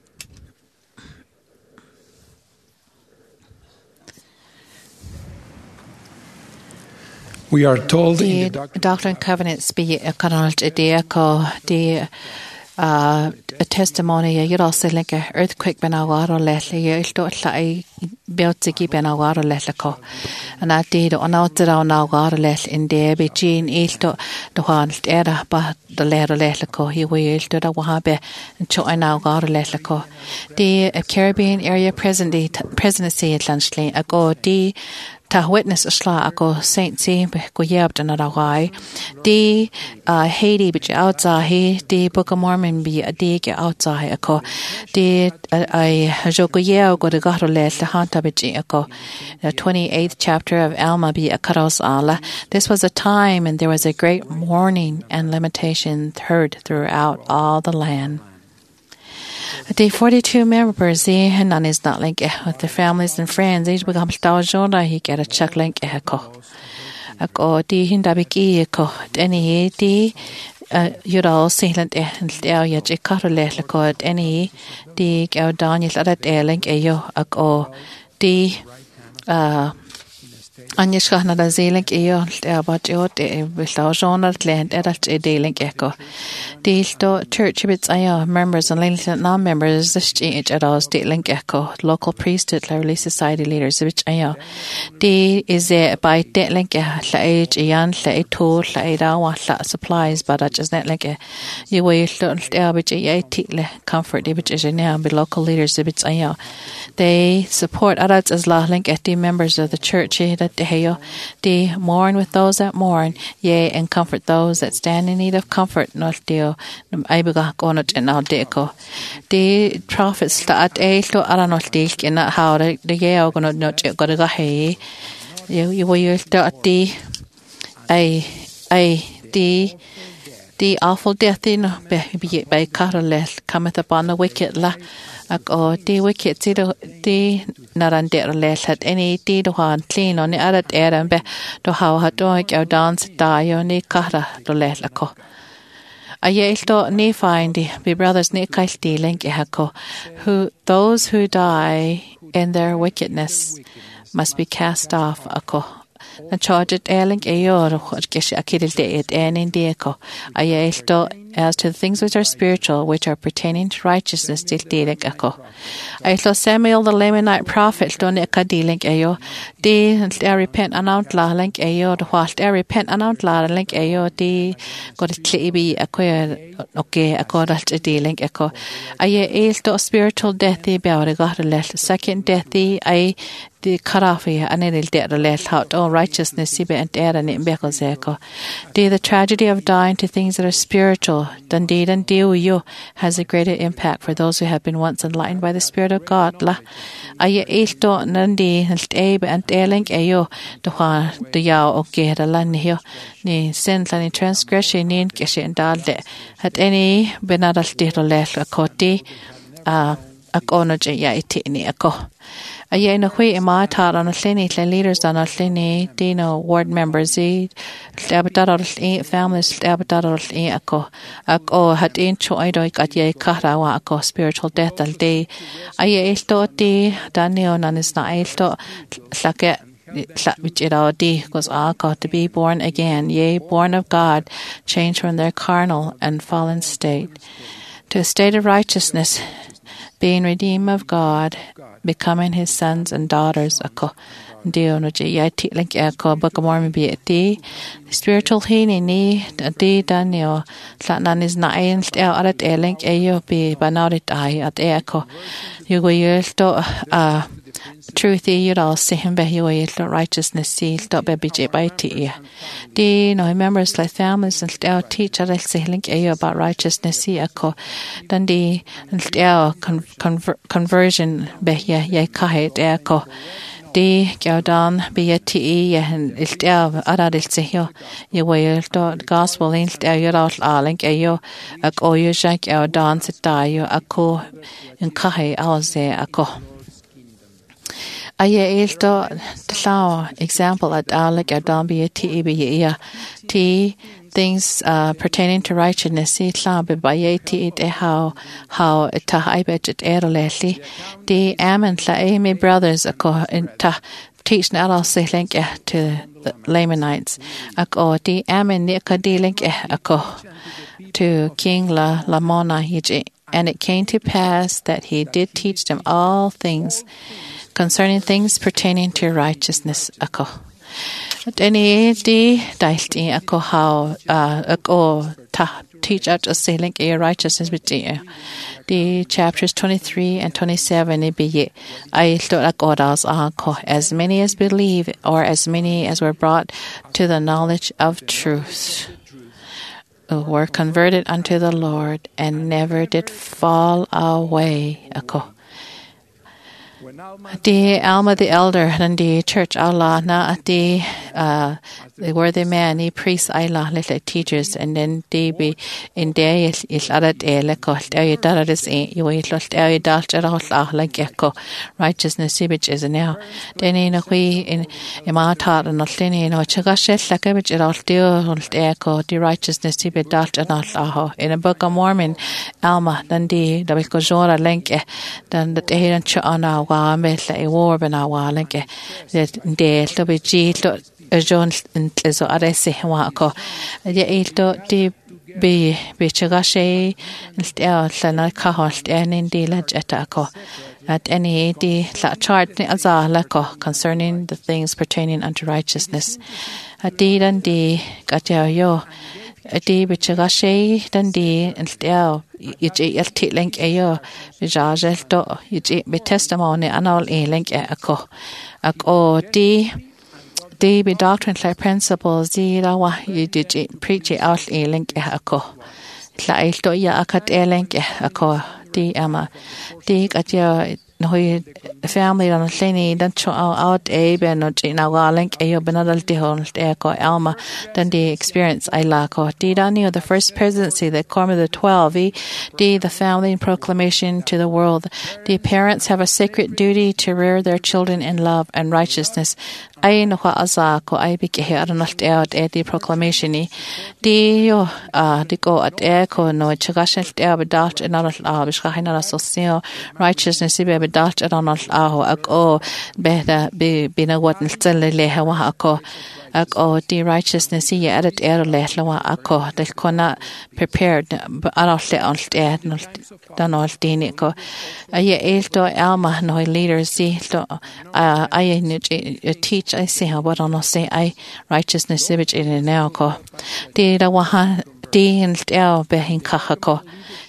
We are told the in the Doctrine, Doctrine and Covenants be a canalt idea ko the uh, a testimony you're also like a earthquake ben awaro leslie you don't like beotiki ben awaro leslie and I did on out down awaro les in the be gene ilto the one era but the letter leslie he will to the wahabe and china awaro leslie the Caribbean area presidency presidency at Lunchley ago the Ta witness a sla ako Saint C go yabd na rawai di uh, Haiti bich outside he di Book of Mormon be a di ge outside ako di I jogo yeo go de garo le le hanta bich ako the twenty-eighth chapter of Alma be a karos ala. This was a time and there was a great mourning and lamentation heard throughout all the land. The forty-two members, they and is not like with their families and friends. Each become staljona. He get a chuck like a co. A go di hindabiki ko. Any di you're all silent and there yet a carole co. Any di go Daniel at a link a yo a go di uh. Anja schachna da zeeling eo about yo de staljoner land erat e dealing echo. Deal church bits I members and lieutenant non-members this change at all dealing echo. Local priesthood, Relief Society leaders which I D is a by dealing a la age a yan la a tool la a dawa la supplies but I just not like a you way don't there which a title comfort which is now be local leaders which I they support adults as la link at the members of the church that they they mourn with those that mourn, yea, and comfort those that stand in need of comfort. Not deal. I began going to now deco. The prophets that a to aranot deal in how the yea gonna not go to hey. You you will start the I I the the awful death in be by Carolus cometh upon the wicked la. Ako the wicked see the the naran less had any tea to one clean on the other air and be to how had dog our dance die on the cara to let ako. A ye to ne find the be brothers ne kai stealing ehako who those who die in their wickedness must be cast off ako. And charge it ailing a yor what gish a kidil de it and in deco. A ye to as to the things which are spiritual, which are pertaining to righteousness, till dealing echo. I saw Samuel the Lamanite prophet, don't eka dealing ayo. De and repent and outlaw link ayo, the whilst I repent and outlaw link ayo, de got a cleavy acquire okay, according to dealing echo. I ye to spiritual death, the bear got a left, second death, I the cut off here, and it'll get the left out all righteousness, see and air and it beckles echo. De the tragedy of dying to things that are spiritual. Dundee and deal you has a greater impact for those who have been once enlightened by the Spirit of God. La, aye eilto nandi and abe and ailing ayo the one the yaw o get a lan here ni sin lan transgression ni kishi and dalde had any benadal tito left a coti uh a conoje ya itini a co. Aye in a way in my tar on a clinic, the leaders on a clinic, Dino ward members, the Abatar families, Abatar echo, a go had in choido got ye karawa a co spiritual death all day. Aye elto de Daniel and is not elto slake. Which it all day was all got to be born again, yea, born of God, changed from their carnal and fallen state to a state of righteousness. being redeemed of God, becoming his sons and daughters. Ako Dio no ji ya ti link ako bagamormi bi ti spiritual hini ni di danio la nan is na ein el arat e link e yo bi banarit ai at e ako yugo yelto a truth e yur all see him be yo yelto righteousness see to be bi je by ti di no members like families and el teach at se link e yo about righteousness see ako dan di el conversion be ya ya kai e ako di gaudan be ti and ilt av aradil se yo ye wel to gospel ilt av yor all alink ayo ak oyo jak gaudan se tayo ako in kai alze ako aye ilto tlaw example at alek gaudan be ti be ya ti things uh, pertaining to righteousness see tla be by ti it how how ta I bet it erleli the amen tla e me brothers ako in ta teach na all say link to the Lamanites ako the amen ne ka di link ako to King La Lamona hiji and it came to pass that he did teach them all things concerning things pertaining to righteousness ako Deni di dailti ako how uh ako ta teach out a sailing a righteousness with the the chapters twenty-three and twenty-seven it be I thought akodas ako as many as believe or as many as were brought to the knowledge of truth were converted unto the Lord and never did fall away ako the Alma the elder and the church Allah na the uh the worthy man the priest Allah little teachers and then they be in there is is adat ele ko te that is you will lost area dalt Allah like ko righteousness which is now then in we in ma ta and not in no chagashet like which it all deal ko the righteousness be dalt Allah in a book of Mormon Alma then the the ko jora link then the here chana wa mel e war bena wa link de to be g to John so arese wa ko ye ilto di be be chagashe el lana ka host and in the lajeta ko at any di la chart ni azala ko concerning the things pertaining unto righteousness adi dan di katya yo adi be chagashe dan di el yje el ti link ayo be jajel to yje be testimony anal e link ako ako di They be doctrine like principles di rawa you did preach it out e link ako la ilto ya akat e link ako di ama di katya no family on leni dan cho out e ben no na wa link e yo benadal di hon e ko alma then the experience I la ko di dani the first presidency the quorum of the twelve di the family proclamation to the world the parents have a sacred duty to rear their children in love and righteousness I no ha aza ko I be ke arnalt out e di proclamation ni di yo a di ko at e ko no chagasel te abadat en aral a beschahina social righteousness be abadat en aral a ak o be da be bina wat ntselle le ha ako ak o di righteousness ye adat er le lawa ako del kona prepared aral le alt e dan al dini ko ye elto alma no leaders si to I teach I say how what on say I righteousness which in now ko di da wa di in el behin kahako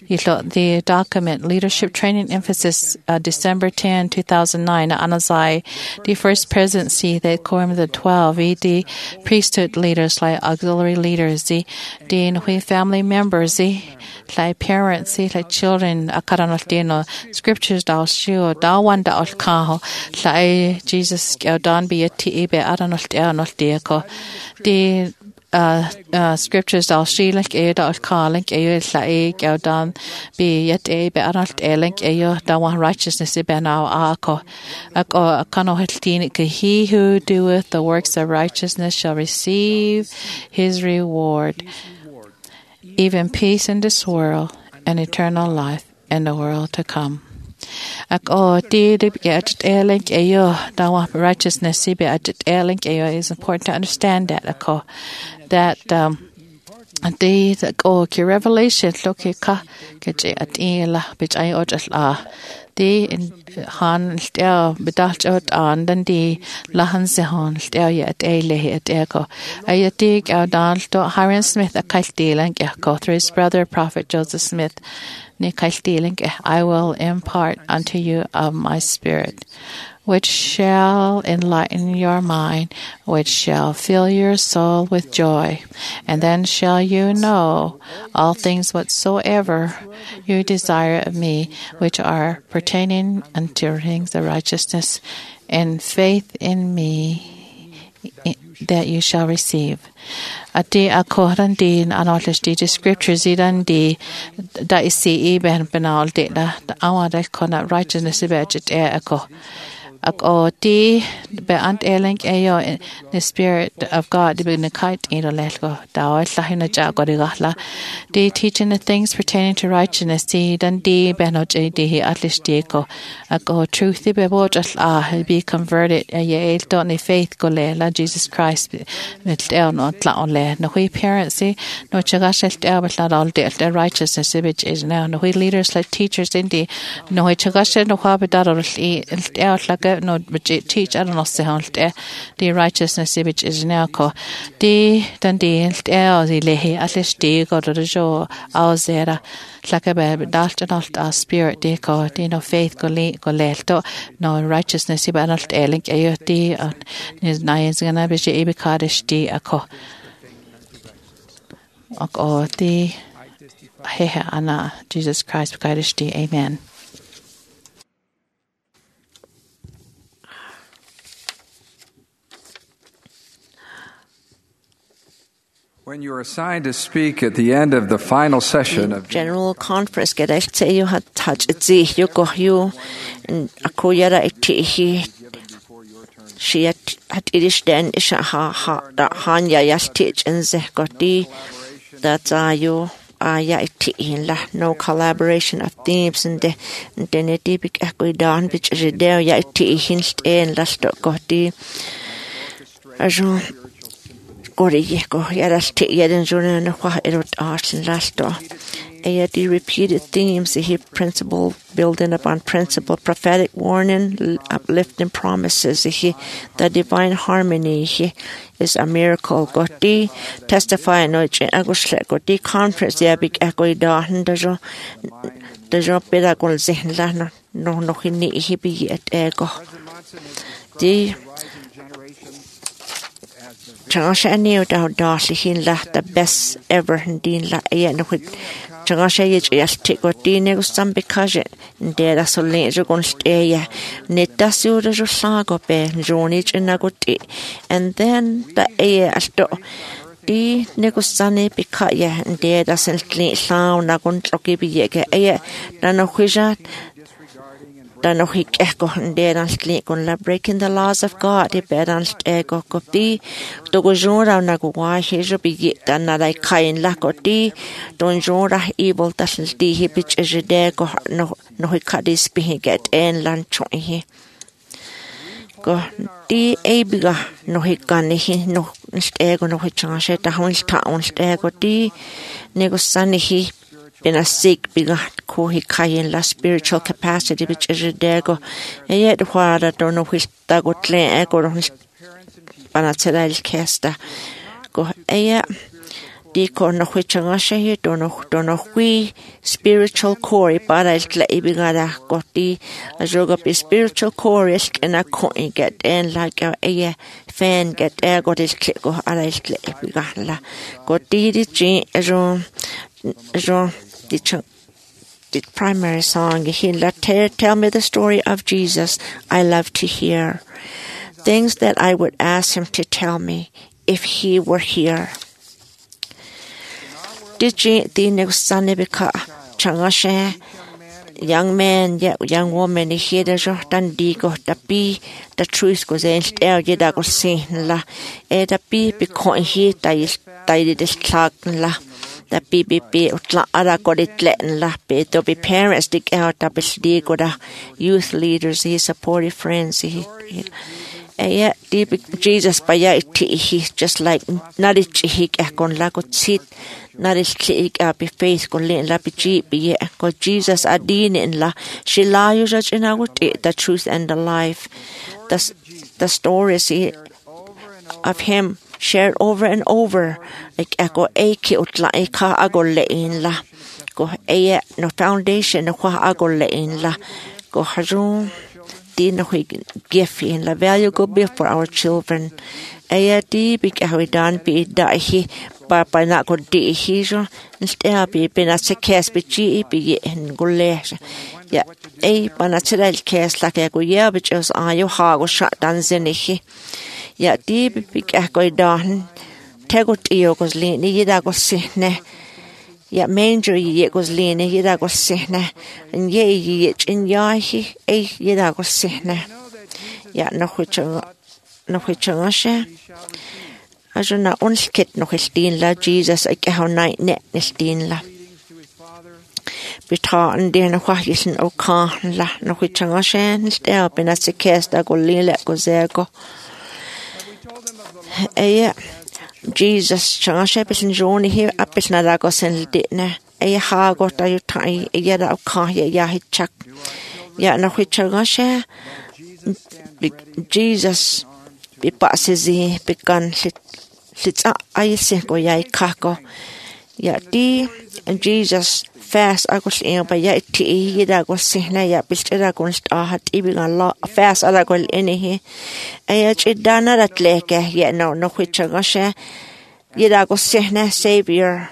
the document leadership training emphasis uh, December tenth two thousand nine anazai the first presidency that quorum of the twelve the priesthood leaders like auxiliary leaders the the family members the like parents the like children akaranotino scriptures dal sure da one da alkaho like Jesus don be a ti be aranot not deco the Uh, uh, scriptures dal shilink e dal kalink e la e gaudan be yet e be aralt elink e yo da one righteousness e ben now ako ako kano heltin ke he who doeth the works of righteousness shall receive his reward even peace in this world and eternal life in the world to come. Ako di di get elink e yo da one righteousness e be at elink e yo is important to understand that ako that um Ante o ki revelation lo ki ka ke je at ila bit ai o just la di in han stel bedalt out an dan di la han se han stel ya at ele at eko ay dig out dan to Hiram Smith a kail dealing ke go through his brother prophet Joseph Smith ne kail dealing I will impart unto you of my spirit, which shall enlighten your mind, which shall fill your soul with joy. And then shall you know all things whatsoever you desire of me, which are pertaining unto things of righteousness, and faith in me that you shall receive. Ati akoran din anolish di scriptures idan di da isi iben penal di da awada kona righteousness ibet e ako. Ak o di be ant eling ayo the spirit of God di be kite in the letgo da o lahina ja go di gahla di teaching the things pertaining to righteousness di dan di be no je di at least di ko ak o truth di be bo just ah be converted ye el don faith go le la Jesus Christ mit el no tla on le no we parents no chaga shel el but la all the righteousness which is now no we leaders like teachers in di no we chaga shel no ha be da el el like no teach I don't know se halt the righteousness which is now ko di dan di el di lehi at least di go to the jo ausera like a dalt and alt a spirit di ko di no faith go le go le to no righteousness ba alt eling ayo di is nice gonna be je be kadish di ako ako di he ana Jesus Christ kadish di amen. When you are assigned to speak at the end of the final session of General Conference, get I say you had touch it, see you go you and a koyara iti she at itish then isha ha ha that hanya yas teach and ze goti that are you ah ya iti in la no collaboration of themes and the and then it big echo down which is there ya iti hinst in last goti ajo Gori go yaras te yadan jona no kwa erot art and lasto. A the repeated themes the principle building upon principle, prophetic warning, uplifting promises. He the divine harmony he is a miracle. Goti testify no agusle goti conference ya big echo da ndajo dajo peda gol zehla no no no hini he be at ego. The Changasha knew that Darcy hin la the best ever din la ayan with Changasha yich yas take what dine some because it there so late you're going to stay ya neta suda jo sago be jonich in a good and then the air as to di negosane because ya and there doesn't clean sound na gon troki bi yeke aye dan okhisha dan och ik echo deras lekon la breaking the laws of God i bedans ego kopi to go jora na go wa hejo bi dan na dai kain la koti don jora evil das di hi bich is de go no no kadis bi get en lan choi hi go di ebiga no hi kan hi no ego no hi chance ta hon sta on ego di nego san hi been a sick big ko he kayen la spiritual capacity which is there go and yet what I don't know which that go tle go panatsel kesta go aya di ko no which anga she don't know don't know we spiritual core para el tle ibigara go di ajoga be spiritual core is na ko get and like a fan get air go this click go ara el tle ibigala go di di ji ajo ajo The, the primary song, he let tell me the story of Jesus I love to hear. Things that I would ask him to tell me if he were here. Did you the next Sunday because Changashe young man, yeah, young woman, he the Jordan digo, the be the truth goes in there, you that go see la, eh, the be because he died, died this clock la. The B B B utla ara got it letting la be to be parents dig out the be go the youth leaders he supportive friends he Aya deep Jesus baya iti he just like narich he kon la ko sit narich klik up faith kon le la pi be ko Jesus adin in la she la you judge in our the truth and the life. The the stories of him shared over and over like ako e ki utla e ka ago le in la ko e no foundation no kwa ago le in la ko haru no gift in la value go be for our children. Aya di big how done be da he pa pa na ko di he jo instead be be na se kes be gi be in go le ya e pa na tira el kes la ke go ya be just ayo ha go sha dan zen he ya di big ko dan te go ti yo go le ni da go se ne ya manger ye goes lean ye da go sehna and ye ye in ya he e ye da go sehna ya no hucho no hucho she ajuna unskit no histin la Jesus I how night net nistin la bita and den no hwisen o ka la no hucho she nistel ben as cast da go lele go zego e Jesus change bisin joni here apis na dago sen ditna e ha go ta yu tai e ya da ka ya ya hichak ya na hichak she Jesus bi pasizi bi kan litsa ai se go ya ka ko ya di Jesus fast agos e ba ya ti e da go se na ya bistera go sta hat ibi la fast ala go ene he e chi dana rat leke ya no no hichak she yida go se na savior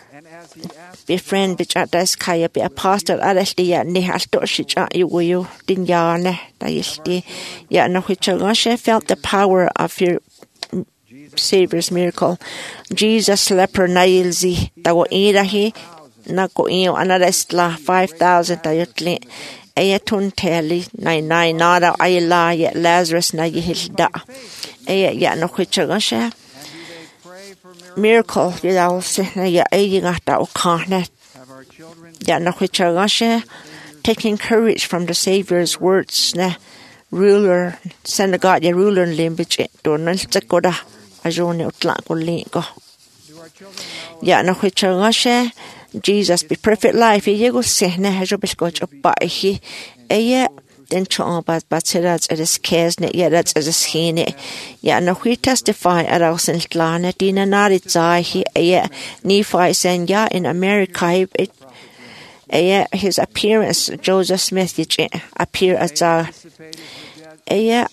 be friend bitch at das kaya be apostle alesti ya ne alto shicha you din ya ne da yisti ya no hichak she felt the power of your Savior's miracle. Jesus leper nailzi da go ira he na go io anarestla five thousand da yutli ayatun teli nine nine nada ayla ya Lazarus na yihilda ay ya no hichak miracle ya se na ya ay ngata o kana ya no hichak taking courage from the Savior's words na ruler synagogue ya ruler limbiche donal tsakoda ajone utla ko lingo ya no hichak Jesus be perfect life ye go se na hajo biskoch ba hi aya den cho ba ba tsirats at is cares net yet that's as a skine ya no we testify at our sent lana dina narit zai hi aya Nephi sen ya in America it aya his appearance Joseph Smith appear as a aya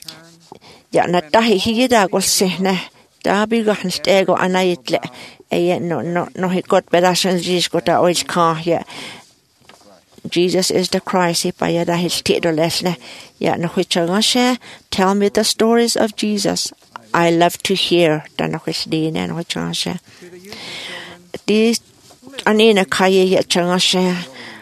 ya na tahi hi da go se na da bi go han stego anaitle aya no no no he got bedashan Jesus got a oil car ya Jesus is the Christ if I had his title lesson ya no hichak tell me the stories of Jesus I love to hear dan which din and which answer this anina kaya ya changasha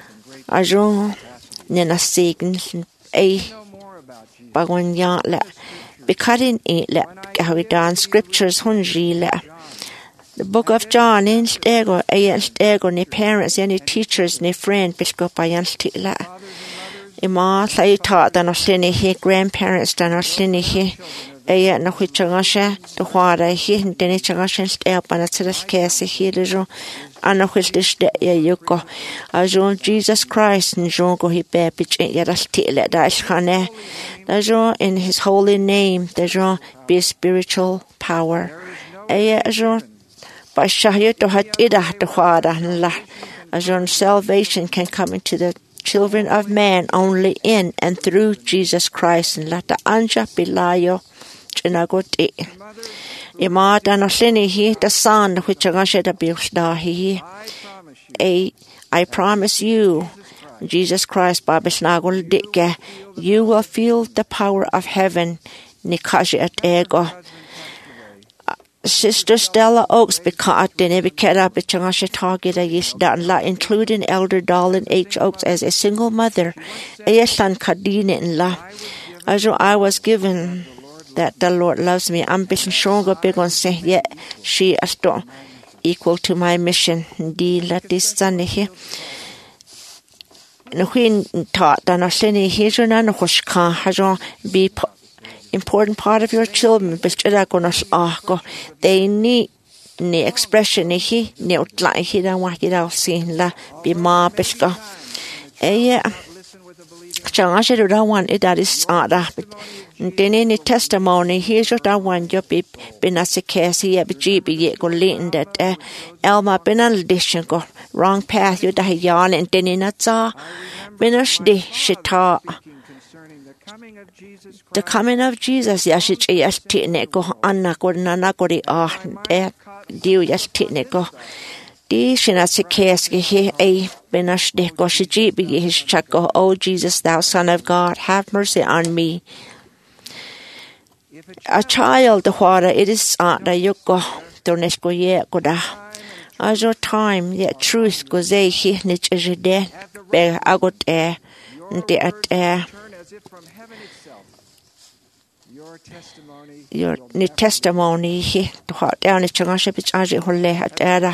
ajo nena sign a bagwan ya la bikarin e la how done scriptures hunji la the book of John in stego ayan stego ni parents any teachers ni friend bisko payan stila ima sai taught dan oslini he grandparents dan oslini he aya na huchangasha to hwara he deni changasha steo panatsiras kese he lejo ana hwiltish de ya yuko ajo Jesus Christ njo go hi pe pich ya rastila da ishane ajo in his holy name ajo be spiritual power aya ajo by shahya to hatida to hwara la ajo salvation can come into the children of man only in and through Jesus Christ and la ta anja pilayo chinagote ima danoslini he the son which agasheda bilda he a I promise you Jesus Christ babisnagol dike you will feel the power of heaven nikashi at ego Sister Stella Oaks because didn't bikera bichangasha target is done la including Elder Darlin H. Oaks as a single mother. Ayasan kadine in la. As I was given that the Lord loves me. I'm been stronger big on say yeah she is equal to my mission. Di la this son here. No queen taught that no seni here no hushka hajon be important part of your children. They need ni expression hi ni utlai hi da wa ki da sin la bi ma peska. Eya changa sheru da wan it that is ada. Dene ni testimony here's your da wan jo bi binasike ya bi ji bi ye go lin that elma benal dishin go wrong path you da yan and dene na za binash de shita. The coming of Jesus, yashich yashtiko, Anna Gornana Gori ah, Dio yashtiko. Di Shinasikeski, he a benash de Goshiji be his chako, O Jesus, thou Son of God, have mercy on me. A child, the water, it is aunt that you go, Donesco ye goda. As your time, yet truth goes a he nich as a de, bear agot air, de at air. Your new testimony he to hot down a changasha pitch aji hole at era.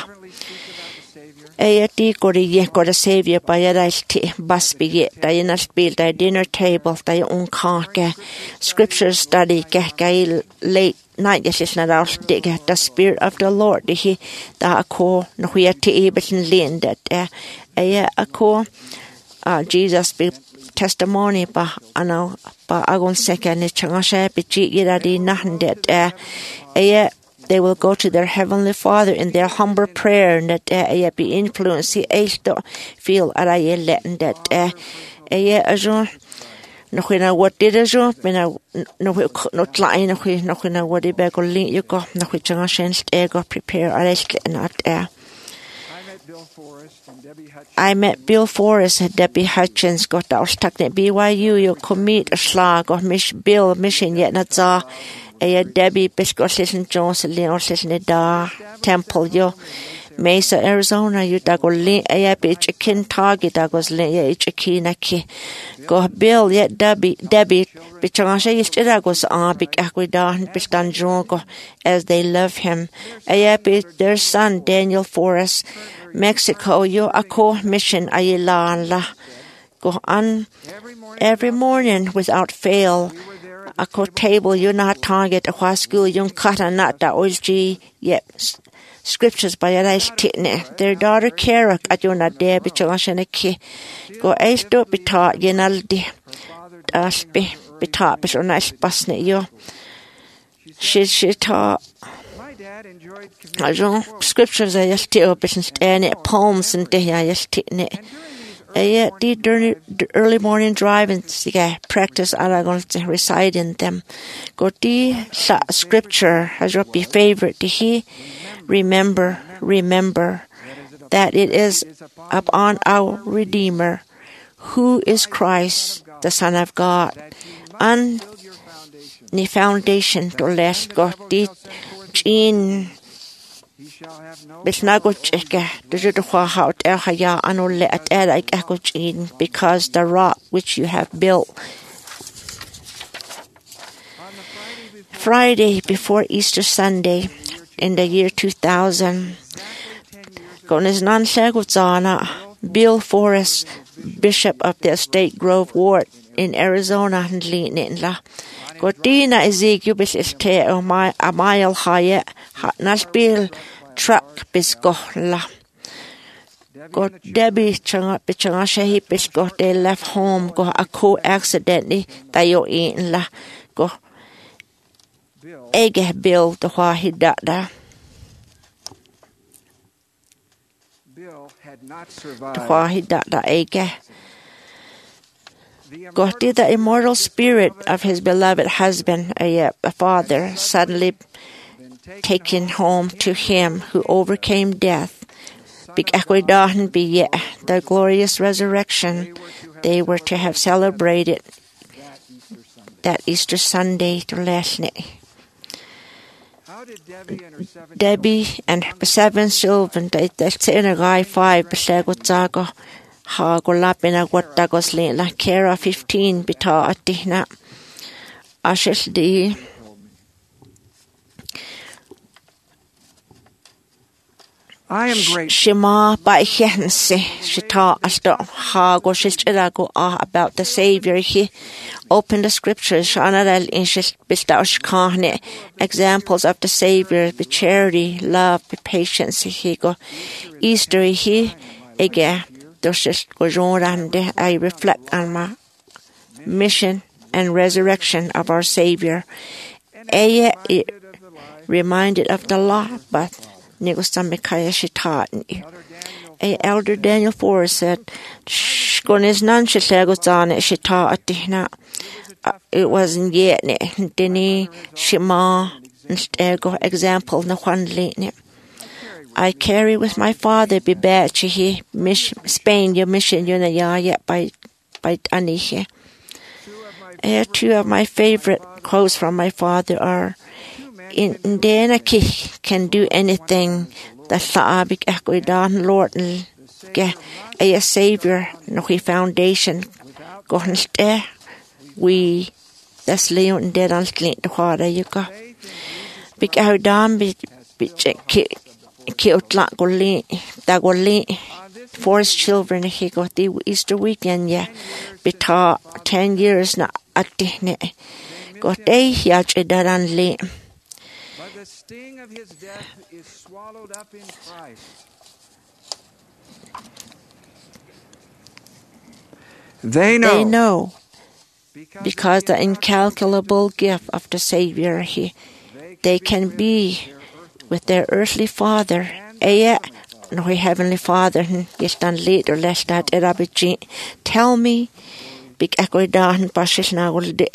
A tea got a ye got a savior by a rice tea, busby yet, Diana build a dinner table, thy own carke, scripture study, gay late night, yes, it's not out digger, the spirit of the Lord, the he, the a core, no we are tea, but in lean that, a a core, ah, Jesus be. Testimony ba ano ba agon second ni changasha pichi iradi nahndet eh they will go to their heavenly Father in their humble prayer and that eh be influence eh to feel araye let that eh eh ajo no khina what did ajo bena no no line no no khina what be go link you go no changasha eh go prepare arrest not eh I met Bill Forrest and Debbie Hutchins got our stuck at B Y U. You commit a slag or Miss Bill mission yet not saw a Debbie Biscos listen Jones and Leon listen da Temple yo Mesa Arizona you dago link a bitch a kin target dagos link a kinaki go Bill yet Debbie Debbie Bichonga is dagos ah big aquida and Bistan Jongo as they love him a bit their son Daniel Forrest. Mexico, yo ako mission ayila la go on every morning without fail. Ako table you not target a school yung kata not da oji yet scriptures by a titne. Their daughter Kara at you not there bichongashanaki go ace do bita yenaldi as be bita bis or nice busne yo. She she taught. Scriptures are just too business and poems and they are just ne. Yet the early morning drive and practice are going to recite in them. Go the scripture has your favorite to he remember, remember that it is upon our Redeemer, who is Christ, the Son of God, and the foundation to last God the Jean Bisnagocheka, the Judawa out Erhaya Anole at Erik Ekochin, because the rock which you have built. Friday before Easter Sunday in the year two thousand, Gonisnan Shagutzana, Bill Forrest, Bishop of the Estate Grove Ward in Arizona, and Linla. Godina Ezekiel Bishte o my a mile higher, Nashbill truck biscola. God Debbie Changa Pichangasha Bisco, they left home, go a co accidentally, Tayo in la go Ege Bill the Wahidada. Bill had not survived. The Wahidada Ege. God did the immortal spirit of his beloved husband, a, a father, suddenly taken home to him who overcame death. The glorious resurrection they were to have celebrated that Easter Sunday to last night. Debbie and her seven children, that's in a guy five, ha go lapina what dagos la Kara fifteen bita atihna ashes di I am great. Shema by Hense Shita Asto ha go shitila go ah about the Savior he Open the scriptures, Shanarel Inshil Bistash Kahne, examples of the Savior, be charity, love, be patience, he go Easter he ege, doshis gojonrande, I reflect on my mission and resurrection of our Savior. Eye reminded of the law, but Nigostamikaya Shitat. A elder Daniel Forrest said, Shkonis nan shitagosane shita it wasn't yet Dini Shima Nstego example na Juan Lene. I carry with my father be bad he Spain your mission you na yet by by Anihe. Uh, two of my favorite quotes from my father are, in Denaki can do anything that Saabik Equidan Lord get a Savior no he foundation Gohnste we that's Leon dead on Clint the water you go. Big Adam be killed like Golly Dagoli forest children he got the Easter weekend yeah be taught ten years na at the got a yach a daran late. But the sting of his death is swallowed up in Christ. They know. They know because the incalculable gift of the Savior he they can be with their earthly father. Aya no heavenly father gestan later less that erabichi tell me big equidan pashes na golde.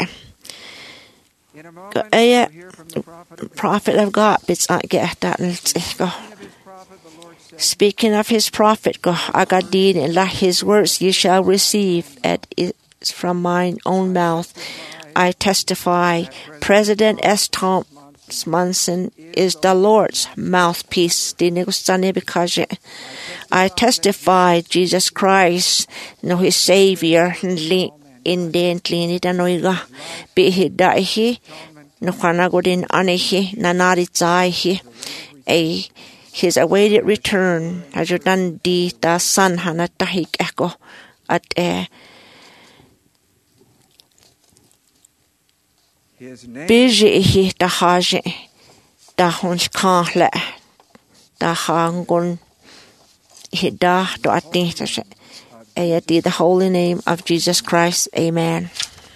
Aya prophet of God bits not get that go. Speaking of his prophet, go agadin and like his words ye shall receive at it from mine own mouth. I testify, President S. Thomas Monson is the Lord's mouthpiece. I testify, Jesus Christ, no his Savior, in den clean the noiga, be he die he, no kanagodin anehi, nanari zai he, a his awaited return, as you done di da son hanatahik echo at a busy he da haje da hons kanle da hangon he da do atintas a di the holy name of Jesus Christ. Amen.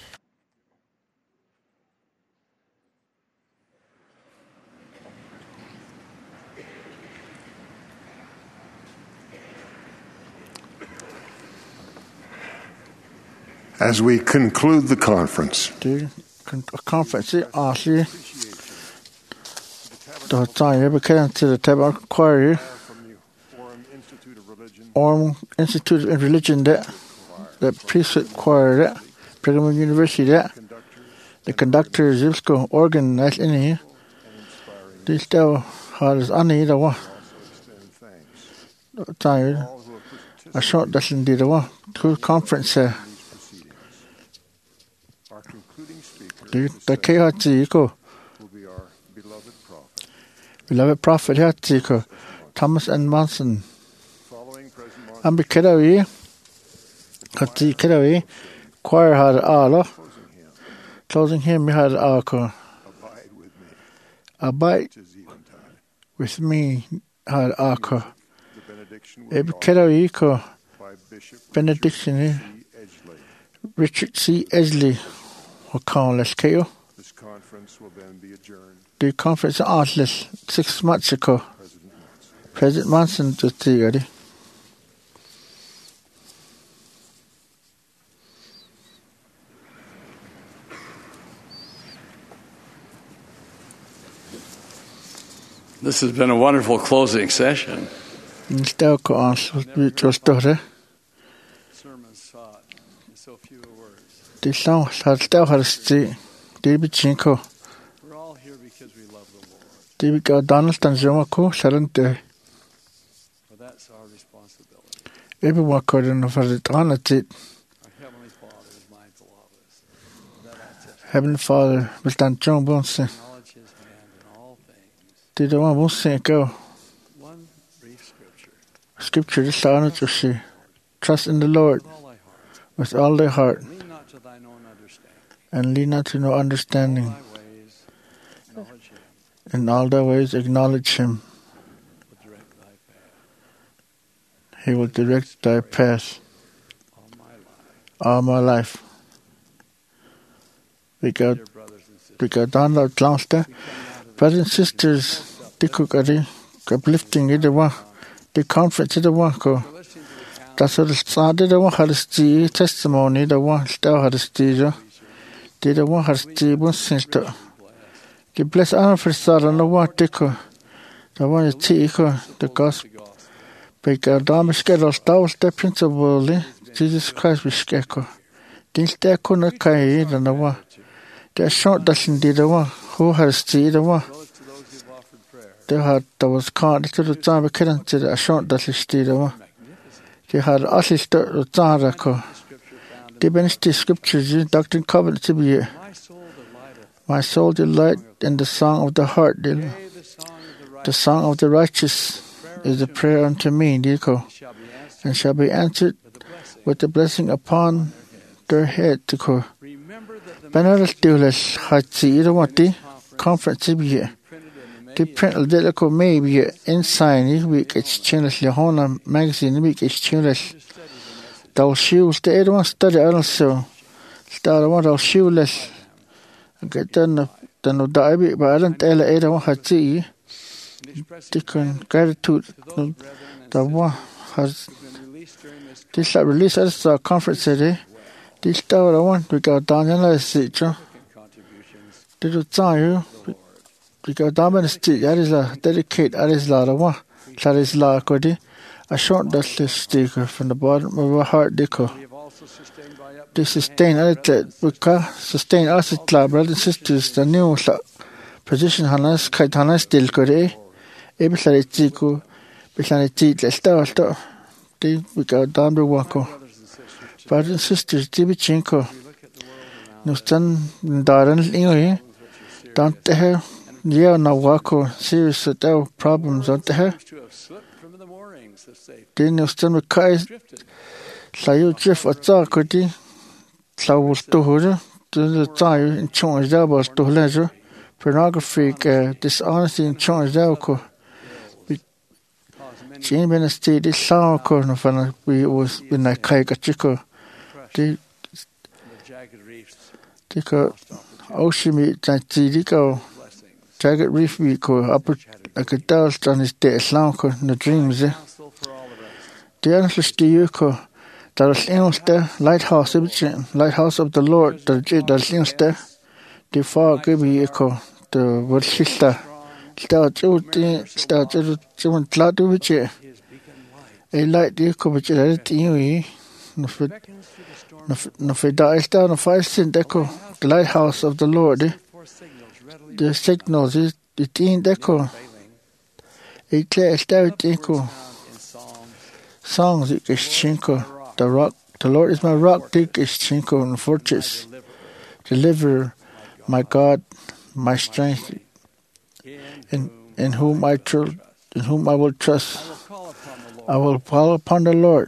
As we conclude the conference, the conference actually the time ever came to the Tabernacle Choir, Orm Institute of Religion, that the priesthood choir, that Brigham University, that the conductor Zilsko organ, that's in here. This still has any the one. Time a short doesn't do the one. Two conference. The K H T ko beloved prophet H T ko Thomas and Monson. I'm be kerawi. H T kerawi. Choir had Allah. Closing hymn had Allah. Abide with me had Allah. Ebe kerawi ko benediction. Richard C. Esley. This conference will then be adjourned. The conference is six months ago. President Monson just did. This has been a wonderful closing session. Sermons taught in so few words. The song has still has the David Chinko. We're all here because we love the Lord. David got Donald Stanzomako, Salente. Well, that's our responsibility. Everyone could have it on it. Our Heavenly Father is mindful of us. Heavenly Father, we stand John Bonson. Acknowledge His hand in all things. Did the one Bonson go? One brief scripture. Scripture is silent to trust in the Lord with all thy heart. Lean not to thine own understanding. and lean not to no understanding. In all thy ways acknowledge him. He will direct thy path all my life. Because because down the clouster, brothers and sisters, the cookery, uplifting it the one, the conference the one go. That's what started the one had a steer testimony, the one still had a steer. Did the one has steer one since the the blessed honor for start on the one ticker. The one is ticker, the gospel. Because Dame schedule staus the principle, Jesus Christ was skeko. Dins der kunne kai the one. The short doesn't did the one who has steer the one. They had there was caught to the time couldn't to the short doesn't steer the one. They had assist the Zarako. They bench the scriptures, Doctrine Covenant to be. My soul delight in the song of the heart, the song of the righteous is a prayer unto me, Nico, and shall be answered with the blessing upon their head, Nico. Benaras Dulas had see the what the conference to be. The print of the maybe inside this week exchange Lehona magazine week exchange. Thou shoes the other one study also. Start one of shoeless. Get done the no die, but I don't tell the other one had see. Deacon gratitude the one has this like release as a conference today. This tower the one we got Daniel as teacher. Did you tell you? Because Daman Street, that is a dedicate, that is la the one, that is la cody. A short dustless sticker from the bottom of our heart deco. They sustain it, we can sustain us, brothers and sisters, the new position Hanas, Kite Hanas still cody. Ebisari Tiku, Bisani Tit, let's start. We got down the wako. Brothers and sisters, Tibichinko. No stand Darren Ingoy. Don't they yeah, no wako. Serious problems, don't they? Then you stand with Kai. Sayu Jeff at Zarkoti. Sawus to Hoja. The time in Chong Zabas to leisure. Pornography, dishonesty in Chong Zabko. Jane been a state this sour corner when we was in a kaika chico. They take a ocean meat and Tidico. Jagged reef weeko upper like a dust on his day slanko in the dreams. The honest yuko. There is inster lighthouse lighthouse of the Lord. There is inster. The far give echo. The word sister. Start to start to someone glad to which a light you could which I let you no fit no fit dies down a five cent deco, the lighthouse of the Lord. The signals is the teen deco. A clear stout deco. Songs it is chinko. The rock the Lord is my rock, dig is chinko and fortress. Deliver my God, my strength. In, in whom I trust, in whom I will trust, I will call upon the Lord,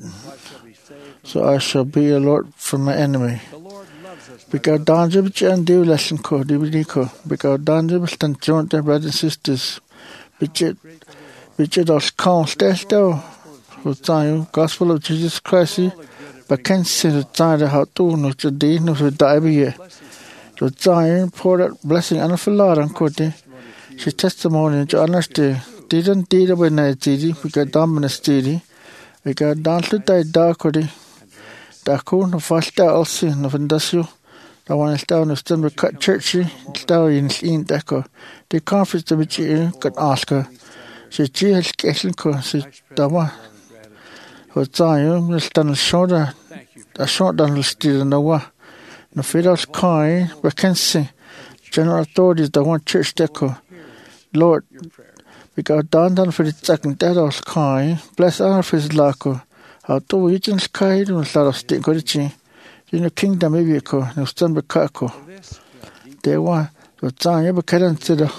so I shall be a Lord from my enemy. Because Danjibich and do lesson code, Dibidico, because Danjibich and joint their brothers and sisters, which it, which it was called Stesto, who time gospel of Jesus Christ, but can't say the time the how to no to day no to die be here. So time pour that blessing and for Lord and quote. She testimony to understand. Didn't did it when I did it, we got dominant steady. We got down to die dark or the Daku, no fast also, no Vendasio. The one is down the Stumber Cut Churchy, down in in Deco. The conference to which you could ask her. She has Keslinko, she Dama. Who time, you stand a shoulder, a short down the steel in the wa. No fiddles kind, but can see. General authorities, the one church deco. Lord, we got down down for the second dead of sky, bless our for his laco. How to we just sky and a lot of stick good chin. In the kingdom, maybe a co, no stumble caco. They want to time ever can't to the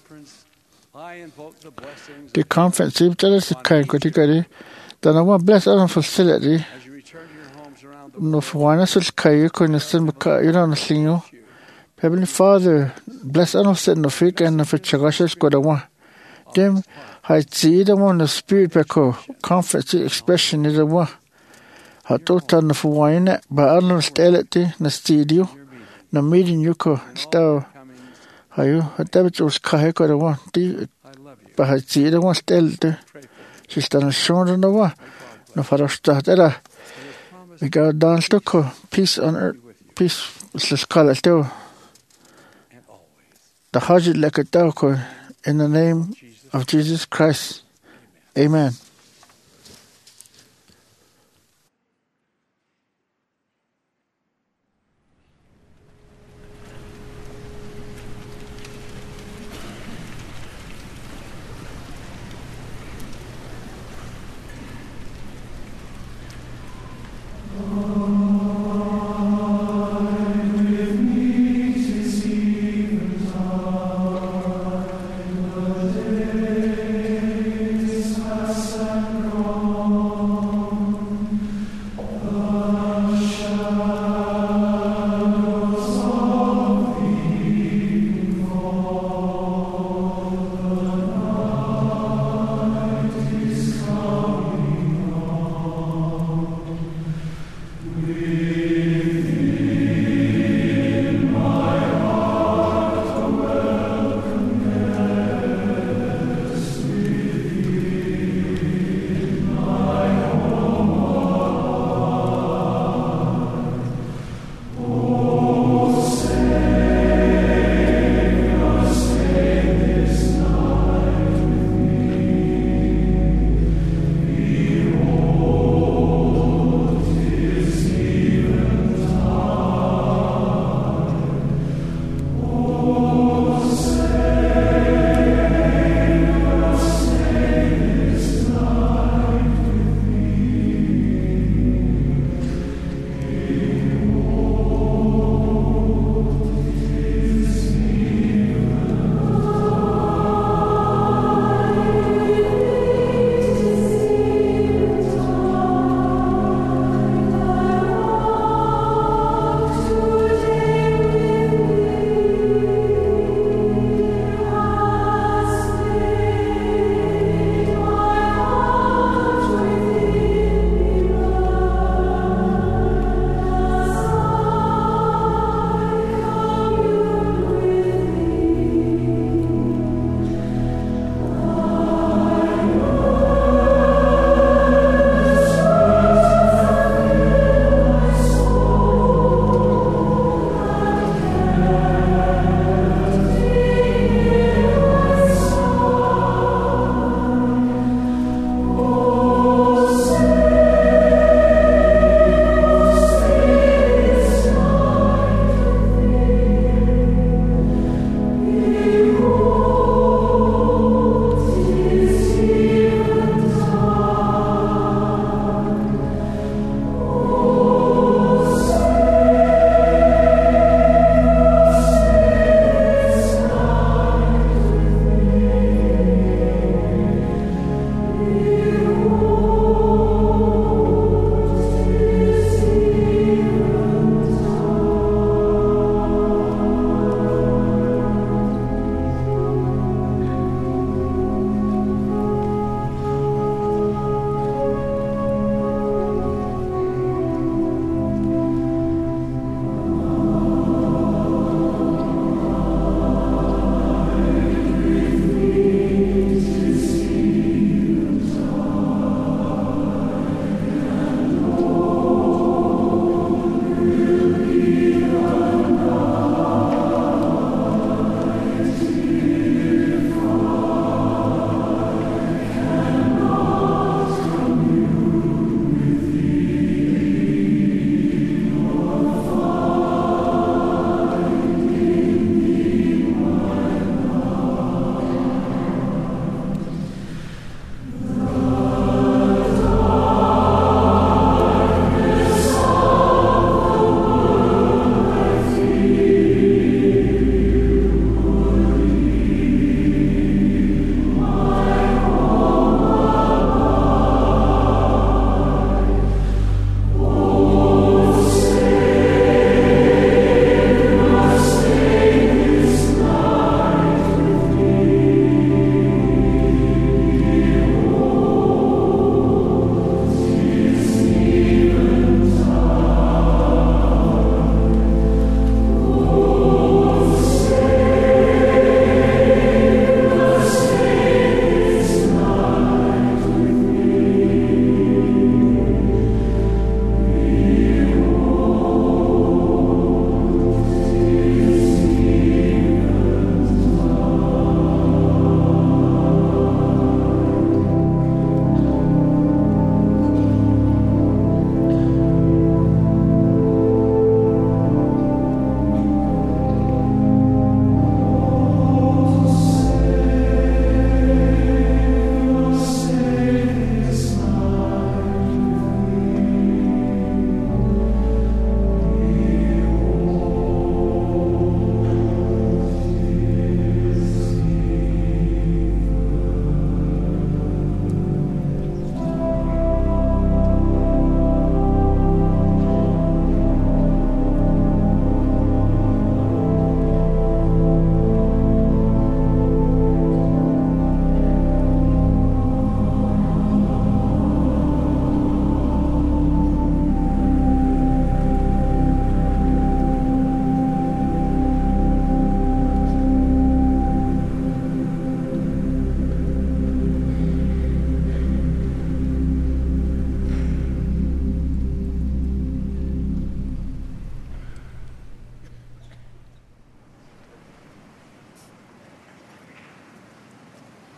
the conference, if there is a kind category, then I want bless our facility. No for one is sky, you couldn't stumble car, you don't see you. Heavenly Father, bless us in the fig and the chagashas go the one. Them I see the one the spirit beko comfort expression is the one. I thought on the wine but I don't tell it the studio. No meeting you ko style. Are you a David was kaheko the one? But I see the one still the she's done a short on the one. No for us that we go down to ko peace on earth, peace. Let's call it too. The Hajj like a dog in the name of Jesus Christ. Amen. Us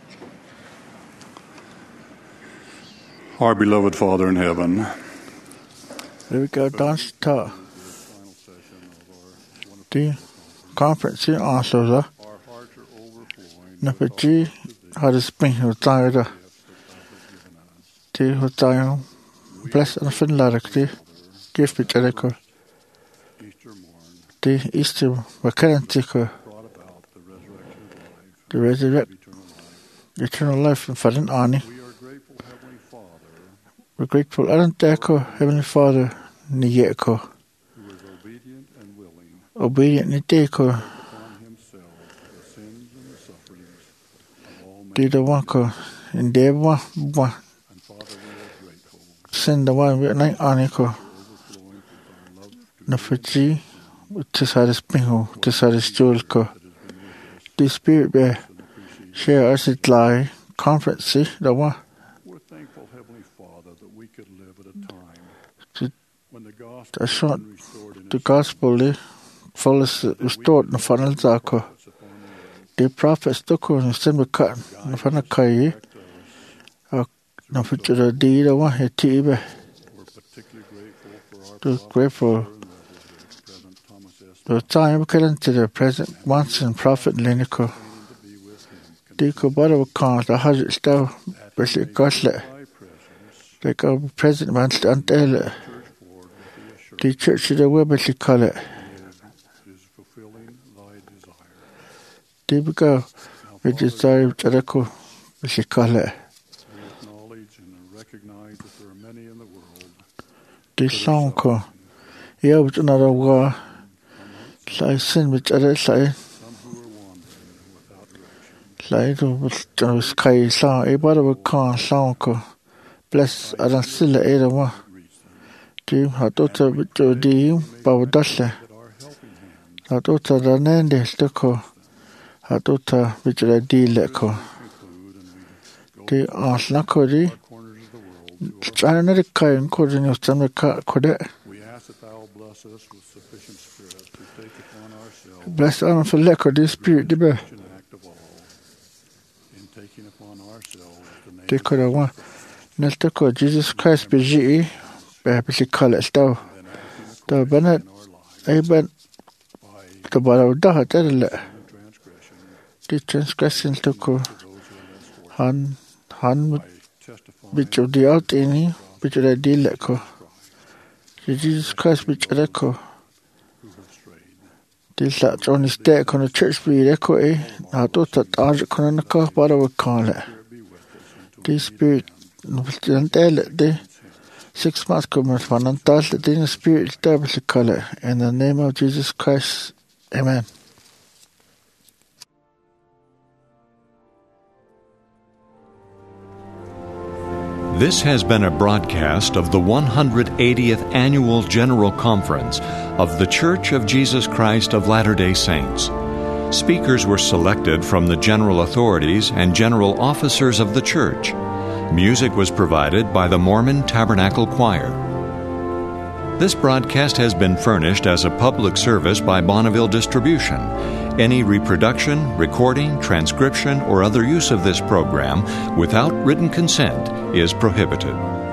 Our beloved Father in heaven, There we go, dance to the conference in Oslo. Napaji had a spring who died. The who died, bless and fin laracty, give it a record. The Easter Macarantico, the resurrect, eternal life and Father Ani. We're grateful, aren't Echo, Heavenly Father, Niyeko, obedient Nideko, Dida Wako, and Deva, send the one with night Aniko, Nafaji, Tisaris Pingo, Tisaris Julko, the Spirit Bear, share us it lie, conference, see, the one. I shot the gospel full restored in funnel zako. The prophets took on send me cut in funnel kai. No future deed of one hit tibe. To grateful the time current to the present once and prophet Linico. Dico butter count a hundred still, but it goslet. Like our present once and tell the church of the Weberly call it. Deep go, we desire Jericho, we should call it. This song call, yeah, but another war, like sin which other side, like the sky song, a bottle of corn song call, bless, I don't still either one. Team Hatota Vidio Bavadasha Hatota Ranende Stoko Hatota Vitra D Leco. The Aslakodi China the Kayan Coding of Samaka Kodet. Bless honor for Leco, this spirit, the bear. They could have won. Neltoko, Jesus Christ, B G E. Perhaps call it still. The Bennett, I bet the bottle of the tell the transgression took Han Han which of the out any which of the deal leco. Jesus Christ which echo. This that on his deck on the church be echo eh. I thought that Arj Konaka bottle would call it. This spirit don't tell it they. Six months come from Antal, the Spirit establish color. In the name of Jesus Christ, amen. This has been a broadcast of the one hundred eightieth Annual General Conference of The Church of Jesus Christ of Latter-day Saints. Speakers were selected from the general authorities and general officers of the Church. Music was provided by the Mormon Tabernacle Choir. This broadcast has been furnished as a public service by Bonneville Distribution. Any reproduction, recording, transcription, or other use of this program without written consent is prohibited.